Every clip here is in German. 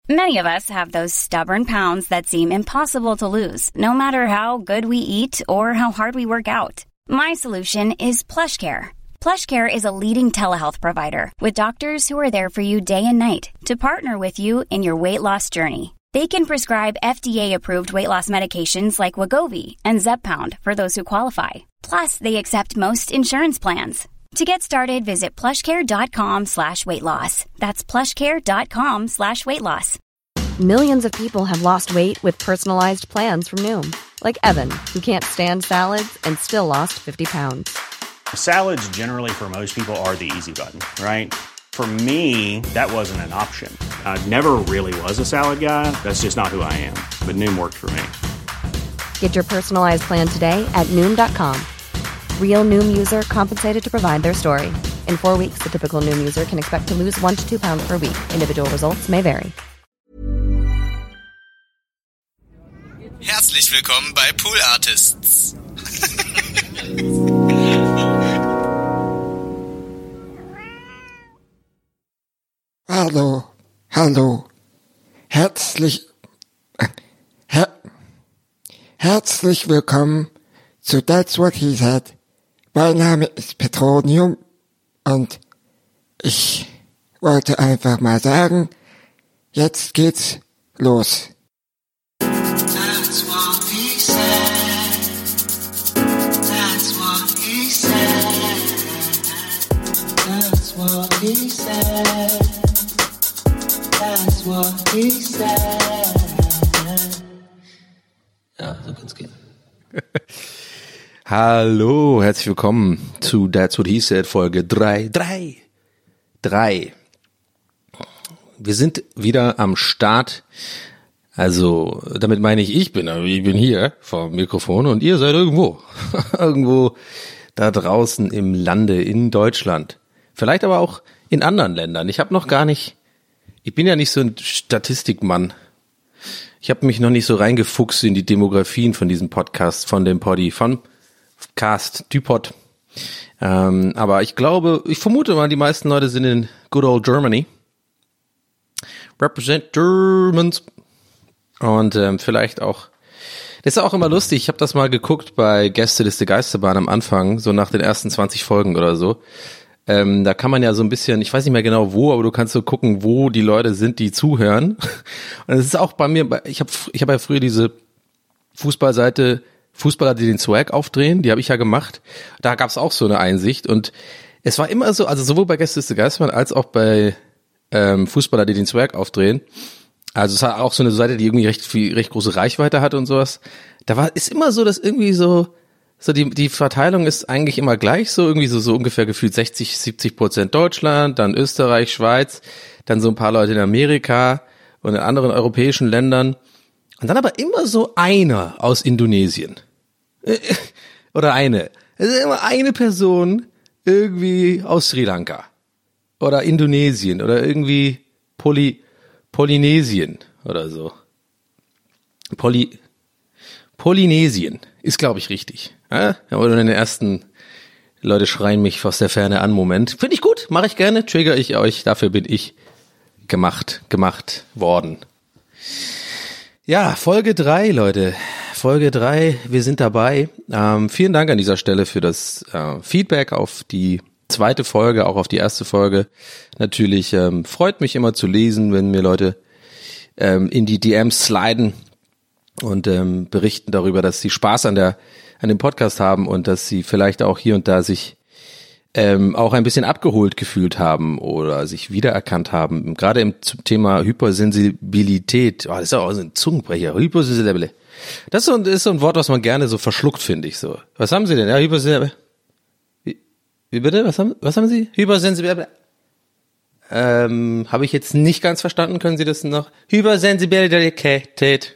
Many of us have those stubborn pounds that seem impossible to lose, no matter how good we eat or how hard we work out. My solution is PlushCare. PlushCare is a leading telehealth provider with doctors who are there for you day and night to partner with you in your weight loss journey. They can prescribe FDA-approved weight loss medications like Wegovy and Zepbound for those who qualify. Plus, they accept most insurance plans. To get started, visit plushcare.com/weightloss. That's plushcare.com/weightloss. Millions of people have lost weight with personalized plans from Noom. Like Evan, who can't stand salads and still lost 50 pounds. Salads generally for most people are the easy button, right? For me, that wasn't an option. I never really was a salad guy. That's just not who I am. But Noom worked for me. Get your personalized plan today at Noom.com. Real Noom user compensated to provide their story. In 4 weeks, the typical Noom user can expect to lose 1 to 2 pounds per week. Individual results may vary. Herzlich willkommen bei Pool Artists. Hallo. Herzlich willkommen zu That's What He Said. Mein Name ist Petronium und ich wollte einfach mal sagen, jetzt geht's los. That's what he said. That's what he said. That's what he said. That's what he said. Ja, so kann's gehen. Hallo, herzlich willkommen zu That's What He Said, Folge 3. Wir sind wieder am Start. Also, damit meine ich bin hier vor dem Mikrofon und ihr seid irgendwo. Irgendwo da draußen im Lande in Deutschland. Vielleicht aber auch in anderen Ländern. Ich bin ja nicht so ein Statistikmann. Ich habe mich noch nicht so reingefuchst in die Demografien von diesem Podcast, von dem Poddy, von Cast, Typod. Aber ich vermute mal, die meisten Leute sind in good old Germany. Represent Germans. Und vielleicht auch, das ist auch immer lustig, ich habe das mal geguckt bei Gästeliste Geisterbahn am Anfang, so nach den ersten 20 Folgen oder so. Da kann man ja so ein bisschen, ich weiß nicht mehr genau wo, aber du kannst so gucken, wo die Leute sind, die zuhören. Und es ist auch bei mir, ich hab ja früher diese Fußballseite, Fußballer, die den Swag aufdrehen, die habe ich ja gemacht. Da gab es auch so eine Einsicht und es war immer so, also sowohl bei Gästeliste Geisterbahn als auch bei Fußballer, die den Swag aufdrehen. Also es war auch so eine Seite, die irgendwie recht große Reichweite hatte und sowas. Ist immer so, dass irgendwie so die Verteilung ist eigentlich immer gleich, so irgendwie so ungefähr gefühlt 60-70% Deutschland, dann Österreich, Schweiz, dann so ein paar Leute in Amerika und in anderen europäischen Ländern und dann aber immer so einer aus Indonesien. Oder eine. Es ist immer eine Person irgendwie aus Sri Lanka oder Indonesien oder irgendwie Polynesien oder so. Polynesien ist, glaube ich, richtig. Ja, oder in den ersten Leute schreien mich aus der Ferne an. Moment. Finde ich gut, mache ich gerne, trigger ich euch. Dafür bin ich gemacht worden. Ja, Folge 3, Leute. Folge 3, wir sind dabei. Vielen Dank an dieser Stelle für das Feedback auf die zweite Folge, auch auf die erste Folge. Natürlich freut mich immer zu lesen, wenn mir Leute in die DMs sliden und berichten darüber, dass sie Spaß an dem Podcast haben und dass sie vielleicht auch hier und da sich auch ein bisschen abgeholt gefühlt haben oder sich wiedererkannt haben. Gerade im Thema Hypersensibilität. Das ist auch so ein Zungenbrecher. Hypersensibilität. Das ist so ein Wort, was man gerne so verschluckt, finde ich so. Was haben Sie denn? Ja, Hypersensibilität. Wie bitte? Was haben Sie? Hypersensibilität. Habe ich jetzt nicht ganz verstanden. Können Sie das noch? Hypersensibilität.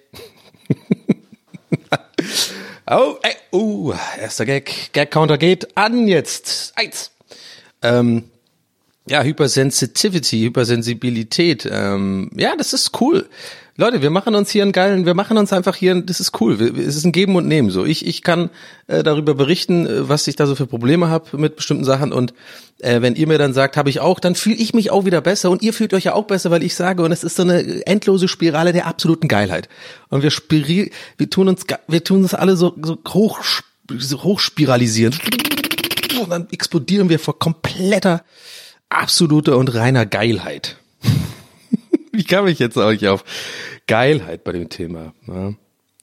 Erster Gag. Gag-Counter geht an jetzt. 1. Ja, Hypersensibilität. Ja, das ist cool. Leute, wir machen uns einfach hier, das ist cool. Es ist ein Geben und Nehmen so. Ich kann darüber berichten, was ich da so für Probleme habe mit bestimmten Sachen und wenn ihr mir dann sagt, habe ich auch, dann fühle ich mich auch wieder besser und ihr fühlt euch ja auch besser, weil ich sage, und es ist so eine endlose Spirale der absoluten Geilheit. Und wir tun uns alle so hochspiralisieren. Und dann explodieren wir vor kompletter, absoluter und reiner Geilheit. Wie kam ich jetzt eigentlich auf Geilheit bei dem Thema? Ja.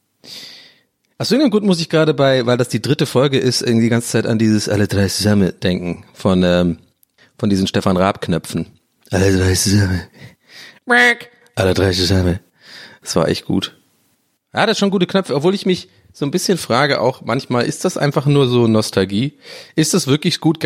Aus irgendeinem Grund muss ich gerade weil das die 3. Folge ist, irgendwie die ganze Zeit an dieses Alle drei zusammen denken von diesen Stefan Raab Knöpfen. Alle drei zusammen. Alle drei zusammen. Das war echt gut. Ja, das ist schon gute Knöpfe, obwohl ich mich so ein bisschen frage auch manchmal, ist das einfach nur so Nostalgie? Ist das wirklich gut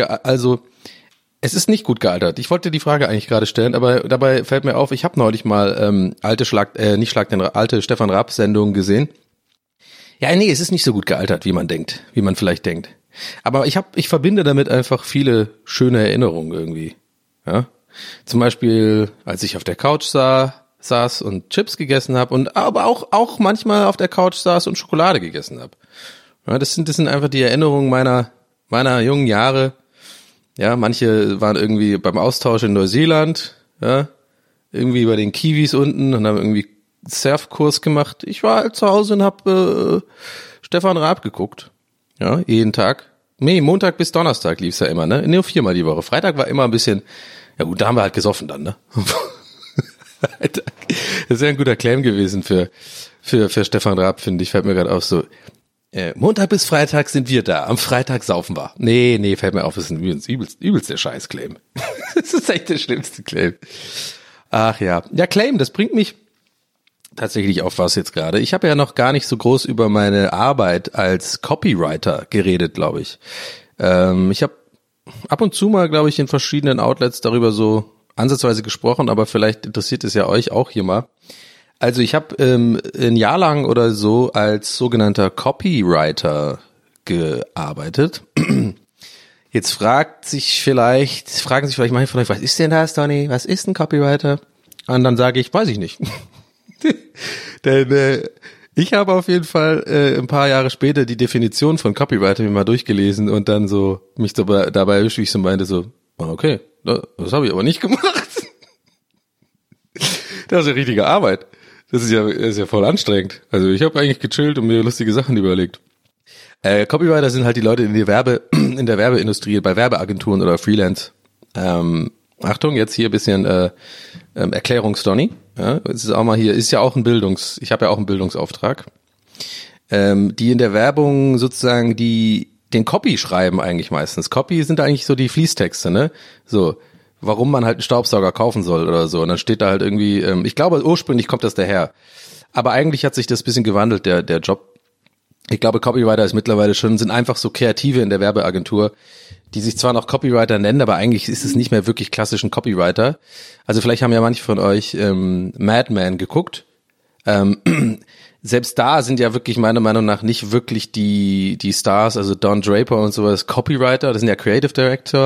es ist nicht gut gealtert. Ich wollte die Frage eigentlich gerade stellen, aber dabei fällt mir auf, ich habe neulich mal alte Stefan Raab Sendungen gesehen. Ja, nee, es ist nicht so gut gealtert, wie man vielleicht denkt. Aber ich verbinde damit einfach viele schöne Erinnerungen irgendwie. Ja? Zum Beispiel, als ich auf der Couch saß und Chips gegessen habe aber auch manchmal auf der Couch saß und Schokolade gegessen habe. Ja, das sind einfach die Erinnerungen meiner jungen Jahre. Ja, manche waren irgendwie beim Austausch in Neuseeland, ja, irgendwie bei den Kiwis unten und haben irgendwie Surfkurs gemacht. Ich war halt zu Hause und habe Stefan Raab geguckt. Ja, jeden Tag. Nee, Montag bis Donnerstag lief's ja immer, ne? Nur 4-mal die Woche. Freitag war immer ein bisschen, ja gut, da haben wir halt gesoffen dann, ne? Das ist ja ein guter Claim gewesen für Stefan Raab, finde ich. Fällt mir gerade auf so. Montag bis Freitag sind wir da. Am Freitag saufen wir. Nee, fällt mir auf, das ist ein übelst der Scheiß-Claim. Das ist echt der schlimmste Claim. Ach ja. Ja, Claim, das bringt mich tatsächlich auf was jetzt gerade. Ich habe ja noch gar nicht so groß über meine Arbeit als Copywriter geredet, glaube ich. Ich habe ab und zu mal, glaube ich, in verschiedenen Outlets darüber so ansatzweise gesprochen, aber vielleicht interessiert es ja euch auch hier mal. Also ich habe ein Jahr lang oder so als sogenannter Copywriter gearbeitet. Jetzt fragen sich vielleicht manche von euch, was ist denn das, Donny? Was ist ein Copywriter? Und dann sage ich, weiß ich nicht. Denn ich habe auf jeden Fall ein paar Jahre später die Definition von Copywriter mir mal durchgelesen und dann so mich dabei erwischt, wie ich so meinte, so, okay, das habe ich aber nicht gemacht. Das ist ja richtige Arbeit. Das ist ja voll anstrengend. Also ich habe eigentlich gechillt und mir lustige Sachen überlegt. Copywriter sind halt die Leute in der Werbeindustrie, bei Werbeagenturen oder Freelance. Achtung, jetzt hier ein bisschen Erklärungsdonny. Ja, es ist auch mal hier, ich habe ja auch einen Bildungsauftrag. Die in der Werbung sozusagen den Copy schreiben eigentlich meistens. Copy sind eigentlich so die Fließtexte, ne? So, warum man halt einen Staubsauger kaufen soll oder so. Und dann steht da halt irgendwie, ich glaube ursprünglich kommt das daher. Aber eigentlich hat sich das ein bisschen gewandelt, der Job. Ich glaube, Copywriter ist mittlerweile sind einfach so Kreative in der Werbeagentur, die sich zwar noch Copywriter nennen, aber eigentlich ist es nicht mehr wirklich klassisch ein Copywriter. Also vielleicht haben ja manche von euch Mad Men geguckt. Selbst da sind ja wirklich meiner Meinung nach nicht wirklich die Stars, also Don Draper und sowas, Copywriter, das sind ja Creative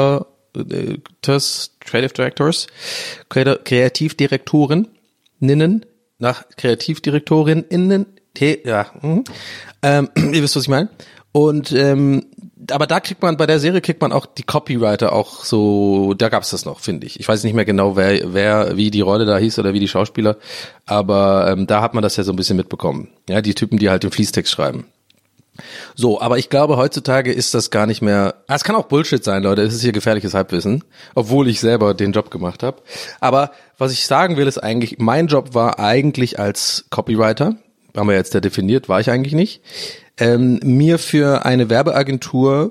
Kreativdirektorinnen, nach Kreativdirektorinnen, ihr wisst, was ich meine. Und aber bei der Serie kriegt man auch die Copywriter auch so, da gab's das noch, finde ich. Ich weiß nicht mehr genau, wie die Rolle da hieß oder wie die Schauspieler, aber da hat man das ja so ein bisschen mitbekommen. Ja, die Typen, die halt den Fließtext schreiben. So, aber ich glaube, heutzutage ist das gar nicht mehr, es kann auch Bullshit sein, Leute, es ist hier gefährliches Halbwissen, obwohl ich selber den Job gemacht habe. Aber was ich sagen will, ist eigentlich, mein Job war eigentlich als Copywriter, haben wir jetzt ja definiert, war ich eigentlich nicht, mir für eine Werbeagentur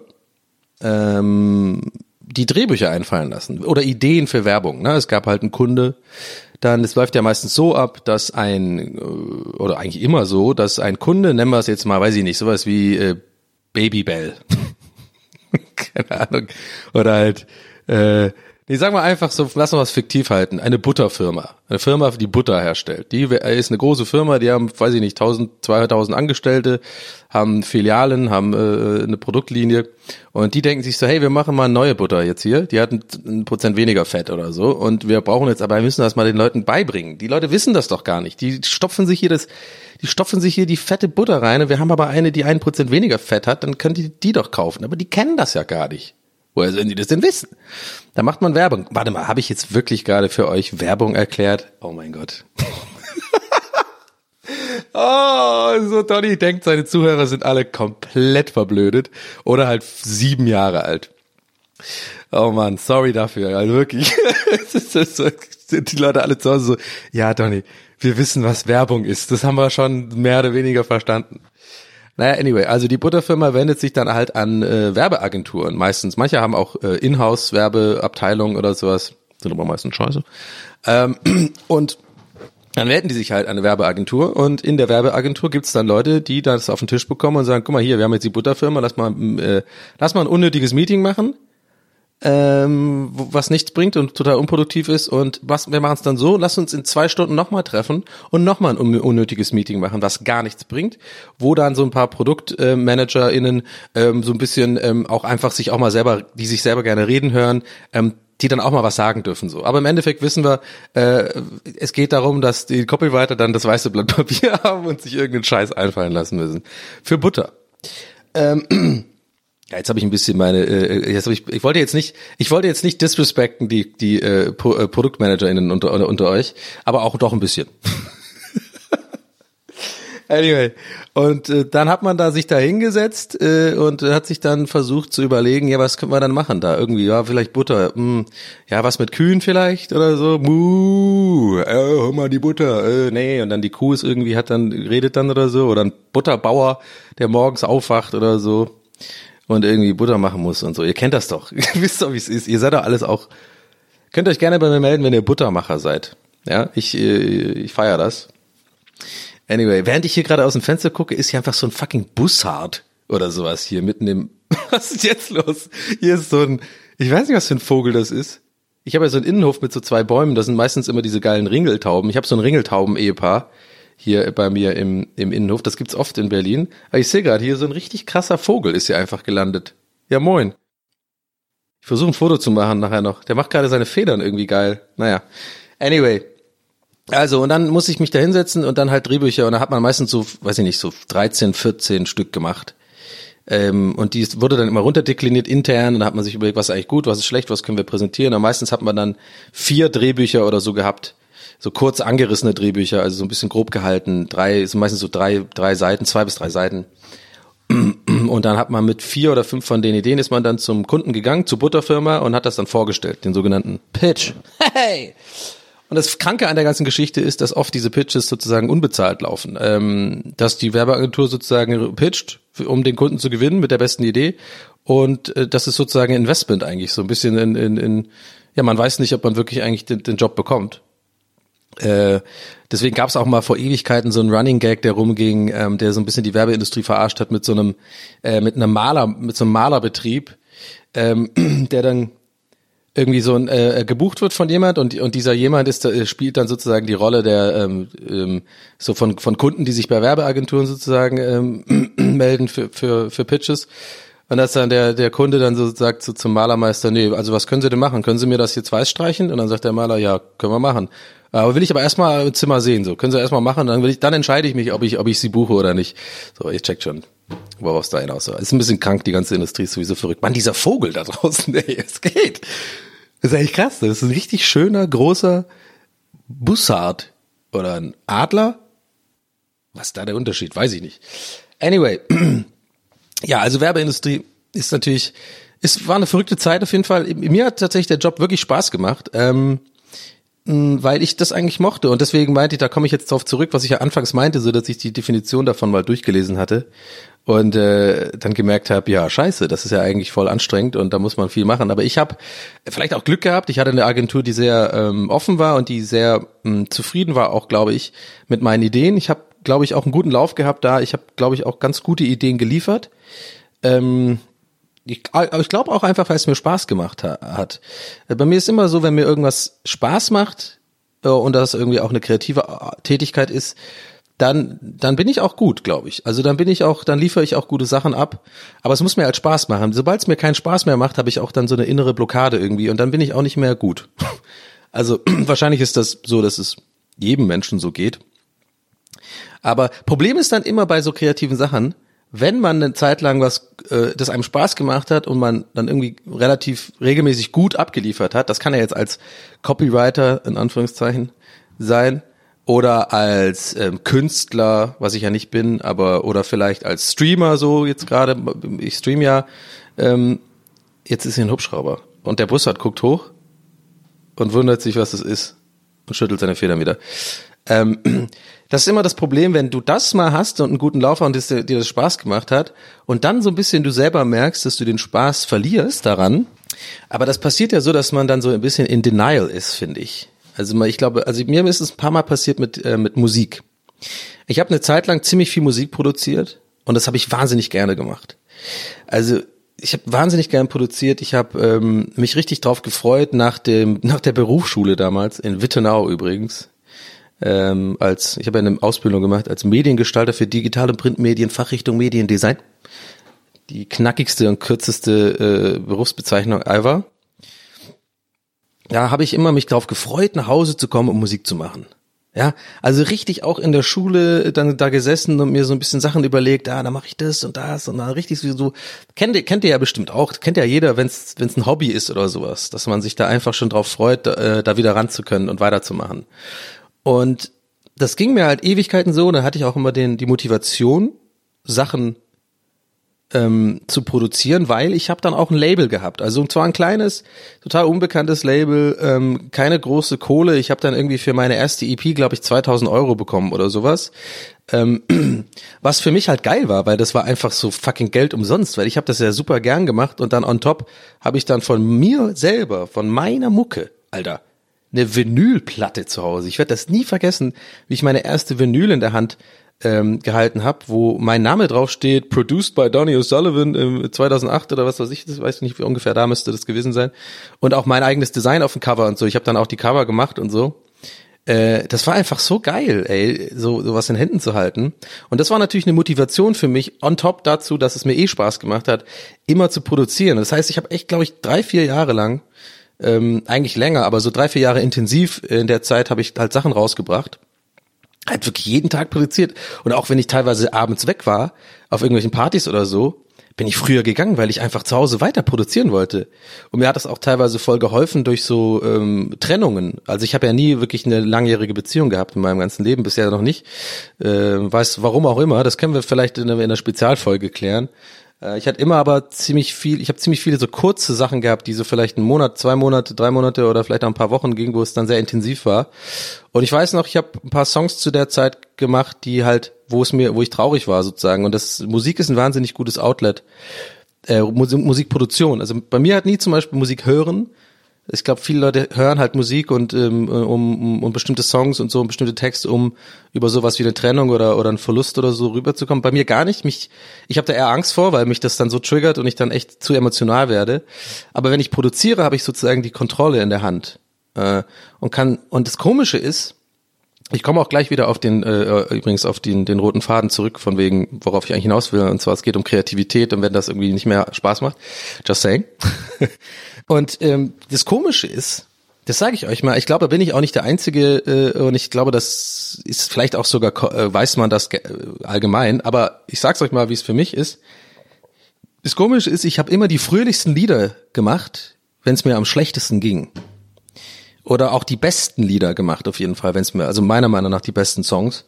die Drehbücher einfallen lassen oder Ideen für Werbung. Ne? Es gab halt einen Kunde, es läuft ja meistens so ab, dass oder eigentlich immer so, dass ein Kunde, nennen wir es jetzt mal, weiß ich nicht, sowas wie Babybel, keine Ahnung, oder halt Nee, sagen wir einfach so, lass uns was fiktiv halten. Eine Butterfirma. Eine Firma, die Butter herstellt. Die ist eine große Firma, die haben, weiß ich nicht, 2000 Angestellte, haben Filialen, haben eine Produktlinie und die denken sich so, hey, wir machen mal neue Butter jetzt hier. Die hat 1% weniger Fett oder so und wir brauchen jetzt, aber wir müssen das mal den Leuten beibringen. Die Leute wissen das doch gar nicht. Die stopfen sich hier die fette Butter rein und wir haben aber eine, die 1% weniger Fett hat, dann können die doch kaufen. Aber die kennen das ja gar nicht. Woher sollen die das denn wissen? Da macht man Werbung. Warte mal, habe ich jetzt wirklich gerade für euch Werbung erklärt? Oh mein Gott. Oh, so Donny denkt, seine Zuhörer sind alle komplett verblödet oder halt 7 Jahre alt. Oh Mann, sorry dafür. Also wirklich, sind die Leute alle zu Hause so, ja Donny, wir wissen, was Werbung ist. Das haben wir schon mehr oder weniger verstanden. Naja, anyway, also die Butterfirma wendet sich dann halt an Werbeagenturen meistens. Manche haben auch Inhouse-Werbeabteilungen oder sowas. Sind aber meistens scheiße. Und dann wenden die sich halt an eine Werbeagentur und in der Werbeagentur gibt's dann Leute, die das auf den Tisch bekommen und sagen, guck mal hier, wir haben jetzt die Butterfirma, lass mal ein unnötiges Meeting machen, was nichts bringt und total unproduktiv ist und wir machen es dann so, lass uns in 2 Stunden nochmal treffen und nochmal ein unnötiges Meeting machen, was gar nichts bringt, wo dann so ein paar ProduktmanagerInnen so ein bisschen auch einfach sich auch mal selber, die sich selber gerne reden hören, die dann auch mal was sagen dürfen so. Aber im Endeffekt wissen wir, es geht darum, dass die Copywriter dann das weiße Blatt Papier haben und sich irgendeinen Scheiß einfallen lassen müssen. Für Butter. Ja, jetzt habe ich ein bisschen ich wollte jetzt nicht disrespekten die ProduktmanagerInnen unter euch, aber auch doch ein bisschen. Anyway, und dann hat man da sich da hingesetzt und hat sich dann versucht zu überlegen, ja, was können wir dann machen da irgendwie, ja, vielleicht Butter, ja, was mit Kühen vielleicht oder so, hör mal die Butter, nee, und dann die Kuh redet dann oder so, oder ein Butterbauer, der morgens aufwacht oder so und irgendwie Butter machen muss und so, ihr kennt das doch, ihr wisst doch, wie es ist, ihr seid doch alles auch, könnt euch gerne bei mir melden, wenn ihr Buttermacher seid, ja, ich feiere das. Anyway, während ich hier gerade aus dem Fenster gucke, ist hier einfach so ein fucking Bussard oder sowas hier mitten im... Was ist jetzt los? Hier ist so ein... Ich weiß nicht, was für ein Vogel das ist. Ich habe ja so einen Innenhof mit so 2 Bäumen, das sind meistens immer diese geilen Ringeltauben. Ich habe so ein Ringeltauben-Ehepaar hier bei mir im Innenhof. Das gibt's oft in Berlin. Aber ich sehe gerade, hier so ein richtig krasser Vogel ist hier einfach gelandet. Ja, moin. Ich versuche ein Foto zu machen nachher noch. Der macht gerade seine Federn irgendwie geil. Naja. Anyway... Also, und dann muss ich mich da hinsetzen und dann halt Drehbücher und da hat man meistens so, weiß ich nicht, so 13, 14 Stück gemacht. Und die wurde dann immer runterdekliniert intern und da hat man sich überlegt, was ist eigentlich gut, was ist schlecht, was können wir präsentieren. Und meistens hat man dann 4 Drehbücher oder so gehabt, so kurz angerissene Drehbücher, also so ein bisschen grob gehalten, meistens so drei Seiten, 2 bis 3 Seiten. Und dann hat man mit 4 oder 5 von den Ideen ist man dann zum Kunden gegangen, zur Butterfirma und hat das dann vorgestellt, den sogenannten Pitch. Hey! Und das Kranke an der ganzen Geschichte ist, dass oft diese Pitches sozusagen unbezahlt laufen. Dass die Werbeagentur sozusagen pitcht, um den Kunden zu gewinnen mit der besten Idee. Und das ist sozusagen ein Investment eigentlich, so ein bisschen ja, man weiß nicht, ob man wirklich eigentlich den Job bekommt. Deswegen gab es auch mal vor Ewigkeiten so einen Running Gag, der rumging, der so ein bisschen die Werbeindustrie verarscht hat mit so einem Malerbetrieb, der dann irgendwie so gebucht wird von jemand und dieser jemand spielt dann sozusagen die Rolle der so von Kunden, die sich bei Werbeagenturen sozusagen melden für Pitches. Und dass dann der Kunde dann so sagt so zum Malermeister, nee, also was können Sie denn machen? Können Sie mir das jetzt weiß streichen? Und dann sagt der Maler, ja, können wir machen. Aber will ich aber erstmal im Zimmer sehen, so. Können Sie erstmal machen, dann entscheide ich mich, ob ich sie buche oder nicht. So, ich check schon, worauf es da hinaus war. Ist ein bisschen krank, die ganze Industrie ist sowieso verrückt. Mann, dieser Vogel da draußen, ey, es geht. Das ist echt krass. Das ist ein richtig schöner, großer Bussard. Oder ein Adler? Was ist da der Unterschied? Weiß ich nicht. Anyway. Ja, also Werbeindustrie ist natürlich, war eine verrückte Zeit auf jeden Fall. Mir hat tatsächlich der Job wirklich Spaß gemacht, weil ich das eigentlich mochte. Und deswegen meinte ich, da komme ich jetzt drauf zurück, was ich ja anfangs meinte, so dass ich die Definition davon mal durchgelesen hatte. Und dann gemerkt habe, ja, scheiße, das ist ja eigentlich voll anstrengend und da muss man viel machen. Aber ich habe vielleicht auch Glück gehabt. Ich hatte eine Agentur, die sehr offen war und die sehr zufrieden war, auch, glaube ich, mit meinen Ideen. Ich habe, glaube ich, auch einen guten Lauf gehabt da. Ich habe, glaube ich, auch ganz gute Ideen geliefert. Ich glaube auch einfach, weil es mir Spaß gemacht hat. Bei mir ist immer so, wenn mir irgendwas Spaß macht und das irgendwie auch eine kreative Tätigkeit ist, dann bin ich auch gut, glaube ich. Also dann liefere ich auch gute Sachen ab. Aber es muss mir halt Spaß machen. Sobald es mir keinen Spaß mehr macht, habe ich auch dann so eine innere Blockade irgendwie und dann bin ich auch nicht mehr gut. Also wahrscheinlich ist das so, dass es jedem Menschen so geht. Aber Problem ist dann immer bei so kreativen Sachen, wenn man eine Zeit lang was, das einem Spaß gemacht hat und man dann irgendwie relativ regelmäßig gut abgeliefert hat, das kann ja jetzt als Copywriter in Anführungszeichen sein oder als Künstler, was ich ja nicht bin, oder vielleicht als Streamer so jetzt gerade, ich stream ja, jetzt ist hier ein Hubschrauber und der Bussard guckt hoch und wundert sich, was das ist und schüttelt seine Federn wieder. Das ist immer das Problem, wenn du das mal hast und einen guten Lauf und dir das Spaß gemacht hat und dann so ein bisschen du selber merkst, dass du den Spaß verlierst daran. Aber das passiert ja so, dass man dann so ein bisschen in Denial ist, finde ich. Also ich glaube, mir ist es ein paar Mal passiert mit Musik. Ich habe eine Zeit lang ziemlich viel Musik produziert und das habe ich wahnsinnig gerne gemacht. Also ich habe wahnsinnig gerne produziert. Ich habe mich richtig drauf gefreut nach der Berufsschule damals in Wittenau übrigens. Ich habe eine Ausbildung gemacht als Mediengestalter für digitale Printmedien, Fachrichtung Mediendesign. Die knackigste und kürzeste Berufsbezeichnung ever. Da habe ich immer mich drauf gefreut, nach Hause zu kommen und Musik zu machen. Ja, also richtig auch in der Schule dann da gesessen und mir so ein bisschen Sachen überlegt, da mache ich das und das und dann richtig so, kennt ihr ja bestimmt auch, kennt ja jeder, wenn es ein Hobby ist oder sowas, dass man sich da einfach schon drauf freut, da wieder ran zu können und weiterzumachen. Und das ging mir halt Ewigkeiten so, da hatte ich auch immer die Motivation, Sachen zu produzieren, weil ich habe dann auch ein Label gehabt. Also zwar ein kleines, total unbekanntes Label, keine große Kohle. Ich habe dann irgendwie für meine erste EP, glaube ich, 2.000 € bekommen oder sowas. Was für mich halt geil war, weil das war einfach so fucking Geld umsonst, weil ich habe das ja super gern gemacht und dann on top habe ich dann von mir selber, von meiner Mucke, Alter, eine Vinylplatte zu Hause. Ich werde das nie vergessen, wie ich meine erste Vinyl in der Hand gehalten habe, wo mein Name draufsteht, produced by Donny O'Sullivan 2008 oder was weiß ich, das weiß ich nicht, wie ungefähr da müsste das gewesen sein. Und auch mein eigenes Design auf dem Cover und so. Ich habe dann auch die Cover gemacht und so. Das war einfach so geil, ey, so was in Händen zu halten. Und das war natürlich eine Motivation für mich, on top dazu, dass es mir Spaß gemacht hat, immer zu produzieren. Das heißt, ich habe echt, glaube ich, 3-4 Jahre lang, eigentlich länger, aber so 3-4 Jahre intensiv in der Zeit habe ich halt Sachen rausgebracht. Halt wirklich jeden Tag produziert. Und auch wenn ich teilweise abends weg war, auf irgendwelchen Partys oder so, bin ich früher gegangen, weil ich einfach zu Hause weiter produzieren wollte. Und mir hat das auch teilweise voll geholfen durch so Trennungen. Also ich habe ja nie wirklich eine langjährige Beziehung gehabt in meinem ganzen Leben, bisher noch nicht. Weiß warum auch immer, das können wir vielleicht in einer Spezialfolge klären. Ich hatte immer aber ziemlich viele so kurze Sachen gehabt, die so vielleicht 1 Monat, 2 Monate, 3 Monate oder vielleicht auch ein paar Wochen gingen, wo es dann sehr intensiv war. Und ich weiß noch, ich habe ein paar Songs zu der Zeit gemacht, die halt, wo ich traurig war sozusagen. Und Musik ist ein wahnsinnig gutes Outlet. Musikproduktion. Also bei mir hat nie zum Beispiel Musik hören. Ich glaube, viele Leute hören halt Musik und um bestimmte Songs und so, um bestimmte Texte, um über sowas wie eine Trennung oder einen Verlust oder so rüberzukommen. Bei mir gar nicht. Ich habe da eher Angst vor, weil mich das dann so triggert und ich dann echt zu emotional werde. Aber wenn ich produziere, habe ich sozusagen die Kontrolle in der Hand und das Komische ist, ich komme auch gleich wieder auf den roten Faden zurück, von wegen, worauf ich eigentlich hinaus will. Und zwar, es geht um Kreativität und wenn das irgendwie nicht mehr Spaß macht, just saying. Und das Komische ist, das sage ich euch mal, ich glaube, da bin ich auch nicht der Einzige und ich glaube, das ist vielleicht auch sogar, weiß man das allgemein, aber ich sag's euch mal, wie es für mich ist. Das Komische ist, ich habe immer die fröhlichsten Lieder gemacht, wenn es mir am schlechtesten ging. Oder auch die besten Lieder gemacht auf jeden Fall, also meiner Meinung nach die besten Songs.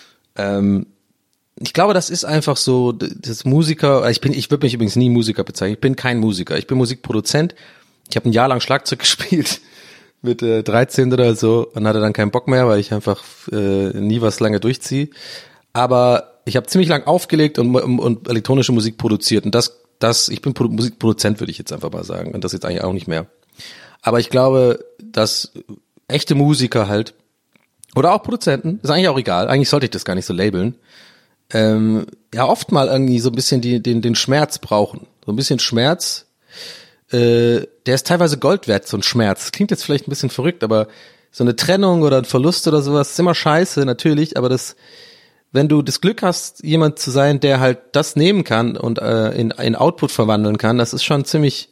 Ich glaube, das ist einfach so, das Musiker, ich würde mich übrigens nie Musiker bezeichnen, ich bin kein Musiker, ich bin Musikproduzent. Ich habe ein Jahr lang Schlagzeug gespielt mit 13 oder so und hatte dann keinen Bock mehr, weil ich einfach nie was lange durchziehe. Aber ich habe ziemlich lang aufgelegt und elektronische Musik produziert und ich bin Musikproduzent, würde ich jetzt einfach mal sagen, und das jetzt eigentlich auch nicht mehr. Aber ich glaube, dass echte Musiker halt, oder auch Produzenten, ist eigentlich auch egal, eigentlich sollte ich das gar nicht so labeln, ja oft mal irgendwie so ein bisschen den Schmerz brauchen. so ein bisschen Schmerz, der ist teilweise Gold wert, so ein Schmerz. Klingt jetzt vielleicht ein bisschen verrückt, aber so eine Trennung oder ein Verlust oder sowas ist immer scheiße, natürlich, aber wenn du das Glück hast, jemand zu sein, der halt das nehmen kann und in Output verwandeln kann, das ist schon ziemlich,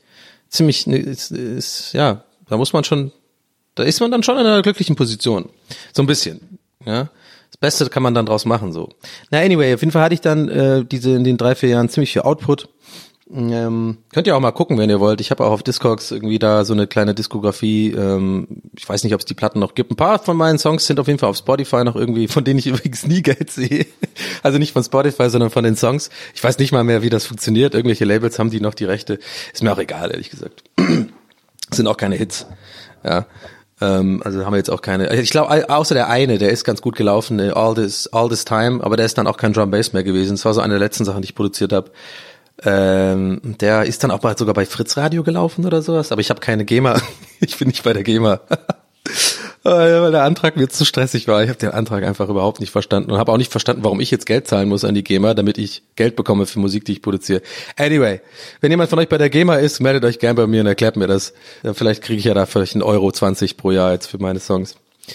ja, da ist man dann schon in einer glücklichen Position. So ein bisschen, ja. Das Beste kann man dann draus machen, so. Na, anyway, auf jeden Fall hatte ich dann in den 3-4 Jahren ziemlich viel Output. Könnt ihr auch mal gucken, wenn ihr wollt. Ich habe auch auf Discogs irgendwie da so eine kleine Diskografie. Ich weiß nicht, ob es die Platten noch gibt. Ein paar von meinen Songs sind auf jeden Fall auf Spotify noch irgendwie, von denen ich übrigens nie Geld sehe. Also nicht von Spotify, sondern von den Songs. Ich weiß nicht mal mehr, wie das funktioniert. Irgendwelche Labels haben die noch die Rechte. Ist mir auch egal, ehrlich gesagt. Sind auch keine Hits. Ja. Also haben wir jetzt auch keine. Ich glaube, außer der eine, der ist ganz gut gelaufen, All This Time, aber der ist dann auch kein Drum Bass mehr gewesen. Das war so eine der letzten Sachen, die ich produziert habe. Der ist dann auch sogar bei Fritz Radio gelaufen oder sowas, aber ich habe keine GEMA. Ich bin nicht bei der GEMA. Weil der Antrag mir zu stressig war. Ich habe den Antrag einfach überhaupt nicht verstanden und habe auch nicht verstanden, warum ich jetzt Geld zahlen muss an die GEMA, damit ich Geld bekomme für Musik, die ich produziere. Anyway, wenn jemand von euch bei der GEMA ist, meldet euch gern bei mir und erklärt mir das. Ja, vielleicht kriege ich ja da vielleicht 1,20 € pro Jahr jetzt für meine Songs.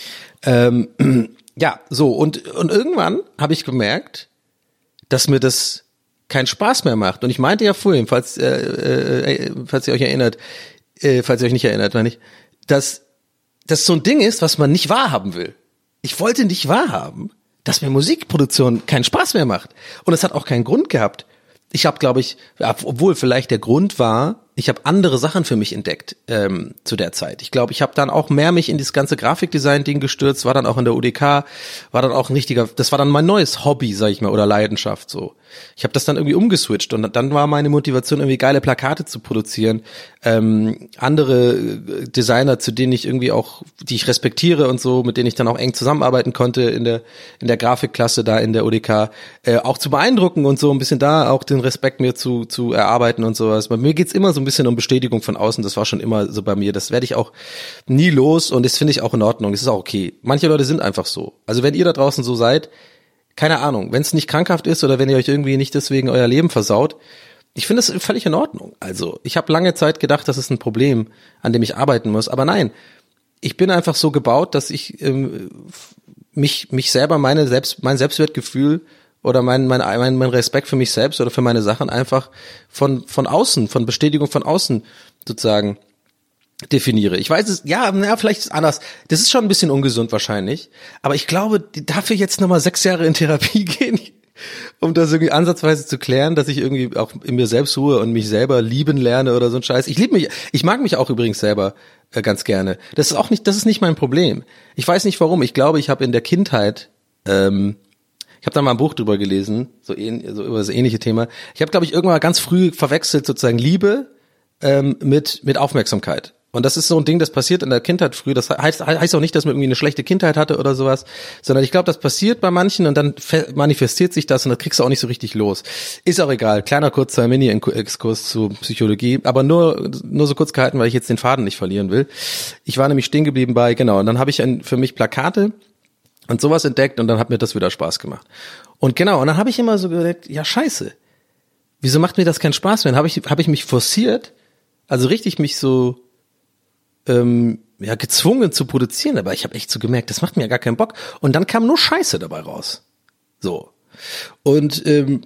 Ja, so und irgendwann habe ich gemerkt, dass mir das keinen Spaß mehr macht. Und ich meinte ja vorhin, falls ihr euch erinnert, falls ihr euch nicht erinnert, meine ich, dass das so ein Ding ist, was man nicht wahrhaben will. Ich wollte nicht wahrhaben, dass mir Musikproduktion keinen Spaß mehr macht. Und es hat auch keinen Grund gehabt. Ich habe, glaube ich, obwohl vielleicht der Grund war, ich habe andere Sachen für mich entdeckt zu der Zeit. Ich glaube, ich habe dann auch mehr mich in das ganze Grafikdesign-Ding gestürzt, war dann auch in der UDK, war dann auch das war dann mein neues Hobby, sag ich mal, oder Leidenschaft so. Ich habe das dann irgendwie umgeswitcht und dann war meine Motivation, irgendwie geile Plakate zu produzieren, andere Designer, zu denen ich irgendwie auch, die ich respektiere und so, mit denen ich dann auch eng zusammenarbeiten konnte in der Grafikklasse da in der UDK, auch zu beeindrucken und so ein bisschen da auch den Respekt mir zu erarbeiten und sowas. Bei mir geht's immer so ein bisschen um Bestätigung von außen, das war schon immer so bei mir, das werde ich auch nie los und das finde ich auch in Ordnung, das ist auch okay. Manche Leute sind einfach so. Also wenn ihr da draußen so seid, keine Ahnung, wenn es nicht krankhaft ist oder wenn ihr euch irgendwie nicht deswegen euer Leben versaut, ich finde das völlig in Ordnung. Also ich habe lange Zeit gedacht, das ist ein Problem, an dem ich arbeiten muss, aber nein, ich bin einfach so gebaut, dass ich mich selber, mein Selbstwertgefühl oder mein Respekt für mich selbst oder für meine Sachen einfach von außen, von Bestätigung von außen sozusagen definiere. Ich weiß es, vielleicht ist es anders. Das ist schon ein bisschen ungesund wahrscheinlich, aber ich glaube, dafür jetzt nochmal 6 Jahre in Therapie gehen, um das irgendwie ansatzweise zu klären, dass ich irgendwie auch in mir selbst ruhe und mich selber lieben lerne oder so ein Scheiß. Ich mag mich auch übrigens selber ganz gerne. Das ist nicht mein Problem. Ich weiß nicht warum. Ich glaube, ich habe in der Kindheit, ich habe da mal ein Buch drüber gelesen, so über das ähnliche Thema. Ich habe, glaube ich, irgendwann ganz früh verwechselt sozusagen Liebe mit Aufmerksamkeit. Und das ist so ein Ding, das passiert in der Kindheit früh. Das heißt auch nicht, dass man irgendwie eine schlechte Kindheit hatte oder sowas, sondern ich glaube, das passiert bei manchen und dann manifestiert sich das und das kriegst du auch nicht so richtig los. Ist auch egal. Kleiner kurzer Mini-Exkurs zu Psychologie, aber nur so kurz gehalten, weil ich jetzt den Faden nicht verlieren will. Ich war nämlich stehen geblieben und dann habe ich für mich Plakate und sowas entdeckt und dann hat mir das wieder Spaß gemacht. Und genau, und dann habe ich immer so gedacht, ja scheiße, wieso macht mir das keinen Spaß mehr? Dann habe ich mich forciert, also richtig mich so gezwungen zu produzieren, aber ich habe echt so gemerkt, das macht mir ja gar keinen Bock. Und dann kam nur Scheiße dabei raus. So. Und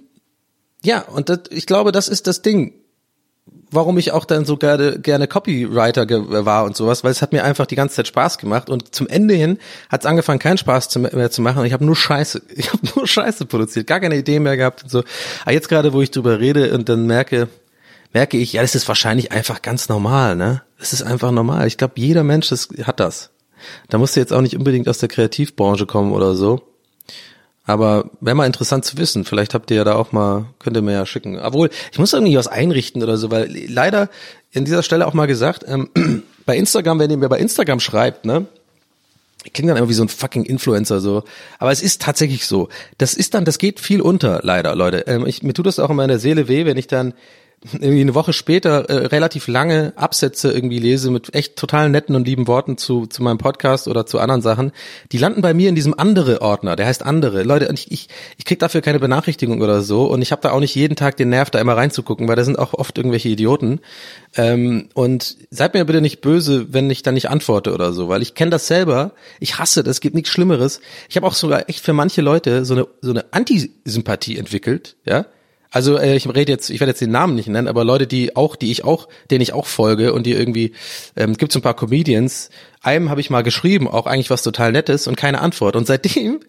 ich glaube, das ist das Ding, warum ich auch dann so gerne Copywriter war und sowas, weil es hat mir einfach die ganze Zeit Spaß gemacht und zum Ende hin hat es angefangen, keinen Spaß mehr zu machen und ich habe nur Scheiße produziert, gar keine Idee mehr gehabt und so. Aber jetzt gerade, wo ich drüber rede und dann merke ich, ja, das ist wahrscheinlich einfach ganz normal, ne? Das ist einfach normal. Ich glaube, jeder Mensch hat das. Da musst du jetzt auch nicht unbedingt aus der Kreativbranche kommen oder so. Aber wäre mal interessant zu wissen. Vielleicht habt ihr ja da auch mal, könnt ihr mir ja schicken. Obwohl, ich muss irgendwie was einrichten oder so, weil leider an dieser Stelle auch mal gesagt, bei Instagram, wenn ihr mir bei Instagram schreibt, ne? Ich klinge dann immer wie so ein fucking Influencer so. Aber es ist tatsächlich so. Das geht viel unter, leider, Leute. Mir tut das auch immer in der Seele weh, wenn ich dann irgendwie eine Woche später relativ lange Absätze irgendwie lese mit echt total netten und lieben Worten zu meinem Podcast oder zu anderen Sachen, die landen bei mir in diesem andere Ordner, der heißt andere. Leute, ich krieg dafür keine Benachrichtigung oder so und ich habe da auch nicht jeden Tag den Nerv, da immer reinzugucken, weil da sind auch oft irgendwelche Idioten. Und seid mir bitte nicht böse, wenn ich da nicht antworte oder so, weil ich kenne das selber, ich hasse das, es gibt nichts Schlimmeres. Ich habe auch sogar echt für manche Leute so eine Antisympathie entwickelt, ja. Also ich werde jetzt den Namen nicht nennen, aber Leute, denen ich auch folge und die irgendwie, gibt so ein paar Comedians, einem habe ich mal geschrieben, auch eigentlich was total Nettes und keine Antwort. Und seitdem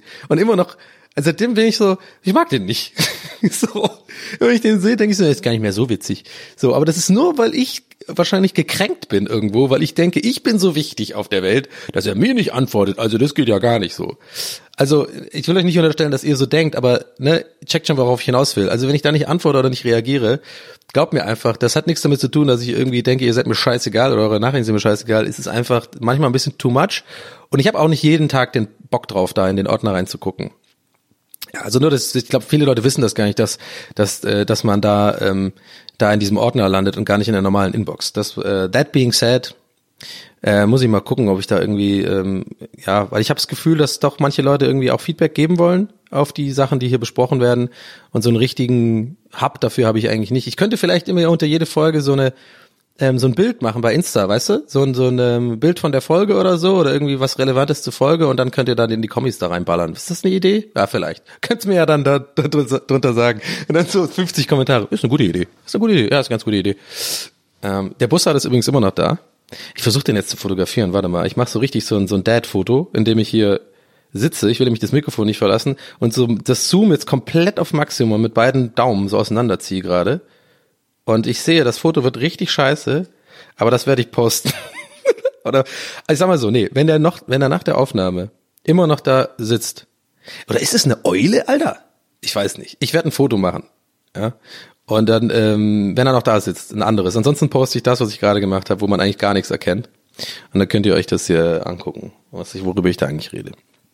bin ich so, ich mag den nicht. So, wenn ich den sehe, denke ich so, das ist gar nicht mehr so witzig. So, aber das ist nur, weil ich wahrscheinlich gekränkt bin irgendwo, weil ich denke, ich bin so wichtig auf der Welt, dass er mir nicht antwortet. Also das geht ja gar nicht so. Also ich will euch nicht unterstellen, dass ihr so denkt, aber checkt schon, worauf ich hinaus will. Also wenn ich da nicht antworte oder nicht reagiere, glaubt mir einfach, das hat nichts damit zu tun, dass ich irgendwie denke, ihr seid mir scheißegal oder eure Nachrichten sind mir scheißegal. Es ist einfach manchmal ein bisschen too much. Und ich habe auch nicht jeden Tag den Bock drauf, da in den Ordner reinzugucken. Ja, also nur ich glaube, viele Leute wissen das gar nicht, dass man da in diesem Ordner landet und gar nicht in der normalen Inbox. That being said, muss ich mal gucken, ob ich da irgendwie, weil ich habe das Gefühl, dass doch manche Leute irgendwie auch Feedback geben wollen auf die Sachen, die hier besprochen werden, und so einen richtigen Hub dafür habe ich eigentlich nicht. Ich könnte vielleicht immer unter jede Folge so ein Bild machen bei Insta, weißt du? So ein Bild von der Folge oder so oder irgendwie was Relevantes zur Folge und dann könnt ihr dann in die Kommis da reinballern. Ist das eine Idee? Ja, vielleicht. Könnt's mir ja dann da drunter sagen. Und dann so 50 Kommentare. Ist eine gute Idee. Ja, ist eine ganz gute Idee. Der Bussard ist übrigens immer noch da. Ich versuche den jetzt zu fotografieren. Warte mal. Ich mache so richtig so ein Dad-Foto, in dem ich hier sitze. Ich will nämlich das Mikrofon nicht verlassen und so das Zoom jetzt komplett auf Maximum mit beiden Daumen so auseinanderziehe gerade. Und ich sehe, das Foto wird richtig scheiße, aber das werde ich posten. Oder, ich sag mal so, wenn er nach der Aufnahme immer noch da sitzt. Oder ist es eine Eule, Alter? Ich weiß nicht. Ich werde ein Foto machen. Ja. Und dann, wenn er noch da sitzt, ein anderes. Ansonsten poste ich das, was ich gerade gemacht habe, wo man eigentlich gar nichts erkennt. Und dann könnt ihr euch das hier angucken, worüber ich da eigentlich rede.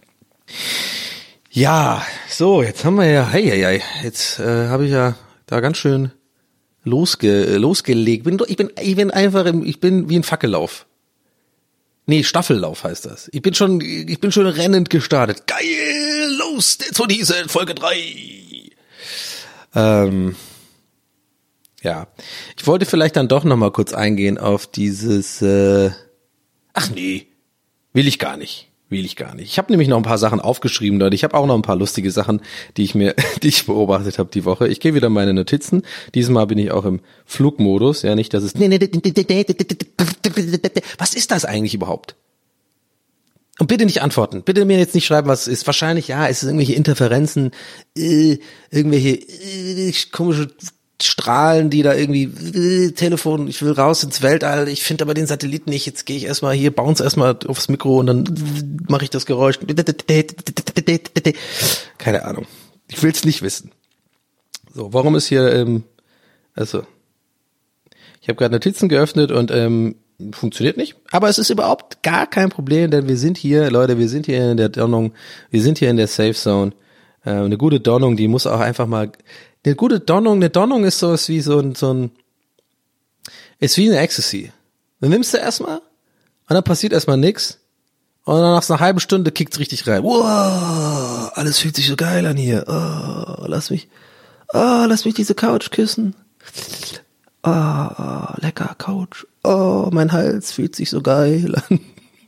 Ja, so, jetzt haben wir ja, jetzt habe ich ja da ganz schön losgelegt. Ich bin wie ein Fackellauf. Nee, Staffellauf heißt das. Ich bin schon rennend gestartet. Geil, los, zur dieser Folge 3. Ja, ich wollte vielleicht dann doch noch mal kurz eingehen auf dieses, ach nee, will ich gar nicht. Ich habe nämlich noch ein paar Sachen aufgeschrieben, Leute. Ich habe auch noch ein paar lustige Sachen, die ich beobachtet habe die Woche. Ich gehe wieder meine Notizen. Diesmal bin ich auch im Flugmodus. Ja, nicht, dass es... Was ist das eigentlich überhaupt? Und bitte nicht antworten. Bitte mir jetzt nicht schreiben, was es ist. Wahrscheinlich, ja, es ist irgendwelche Interferenzen, irgendwelche komische Strahlen, die da irgendwie Telefon, ich will raus ins Weltall, ich finde aber den Satelliten nicht, jetzt gehe ich erstmal hier, bounce erstmal aufs Mikro und dann mache ich das Geräusch. Keine Ahnung. Ich will es nicht wissen. So, warum ist hier, ich habe gerade Notizen geöffnet und funktioniert nicht, aber es ist überhaupt gar kein Problem, denn wir sind hier, Leute, wir sind hier in der Donnung, wir sind hier in der Safe Zone. Eine gute Donnung, die muss auch einfach mal eine Donnung ist sowas wie ist wie eine Ecstasy. Dann nimmst du erstmal und dann passiert erstmal nix und dann nach einer halben Stunde kickt's richtig rein. Wow, alles fühlt sich so geil an hier. Oh, lass mich diese Couch küssen. Oh, lecker Couch. Oh, mein Hals fühlt sich so geil an.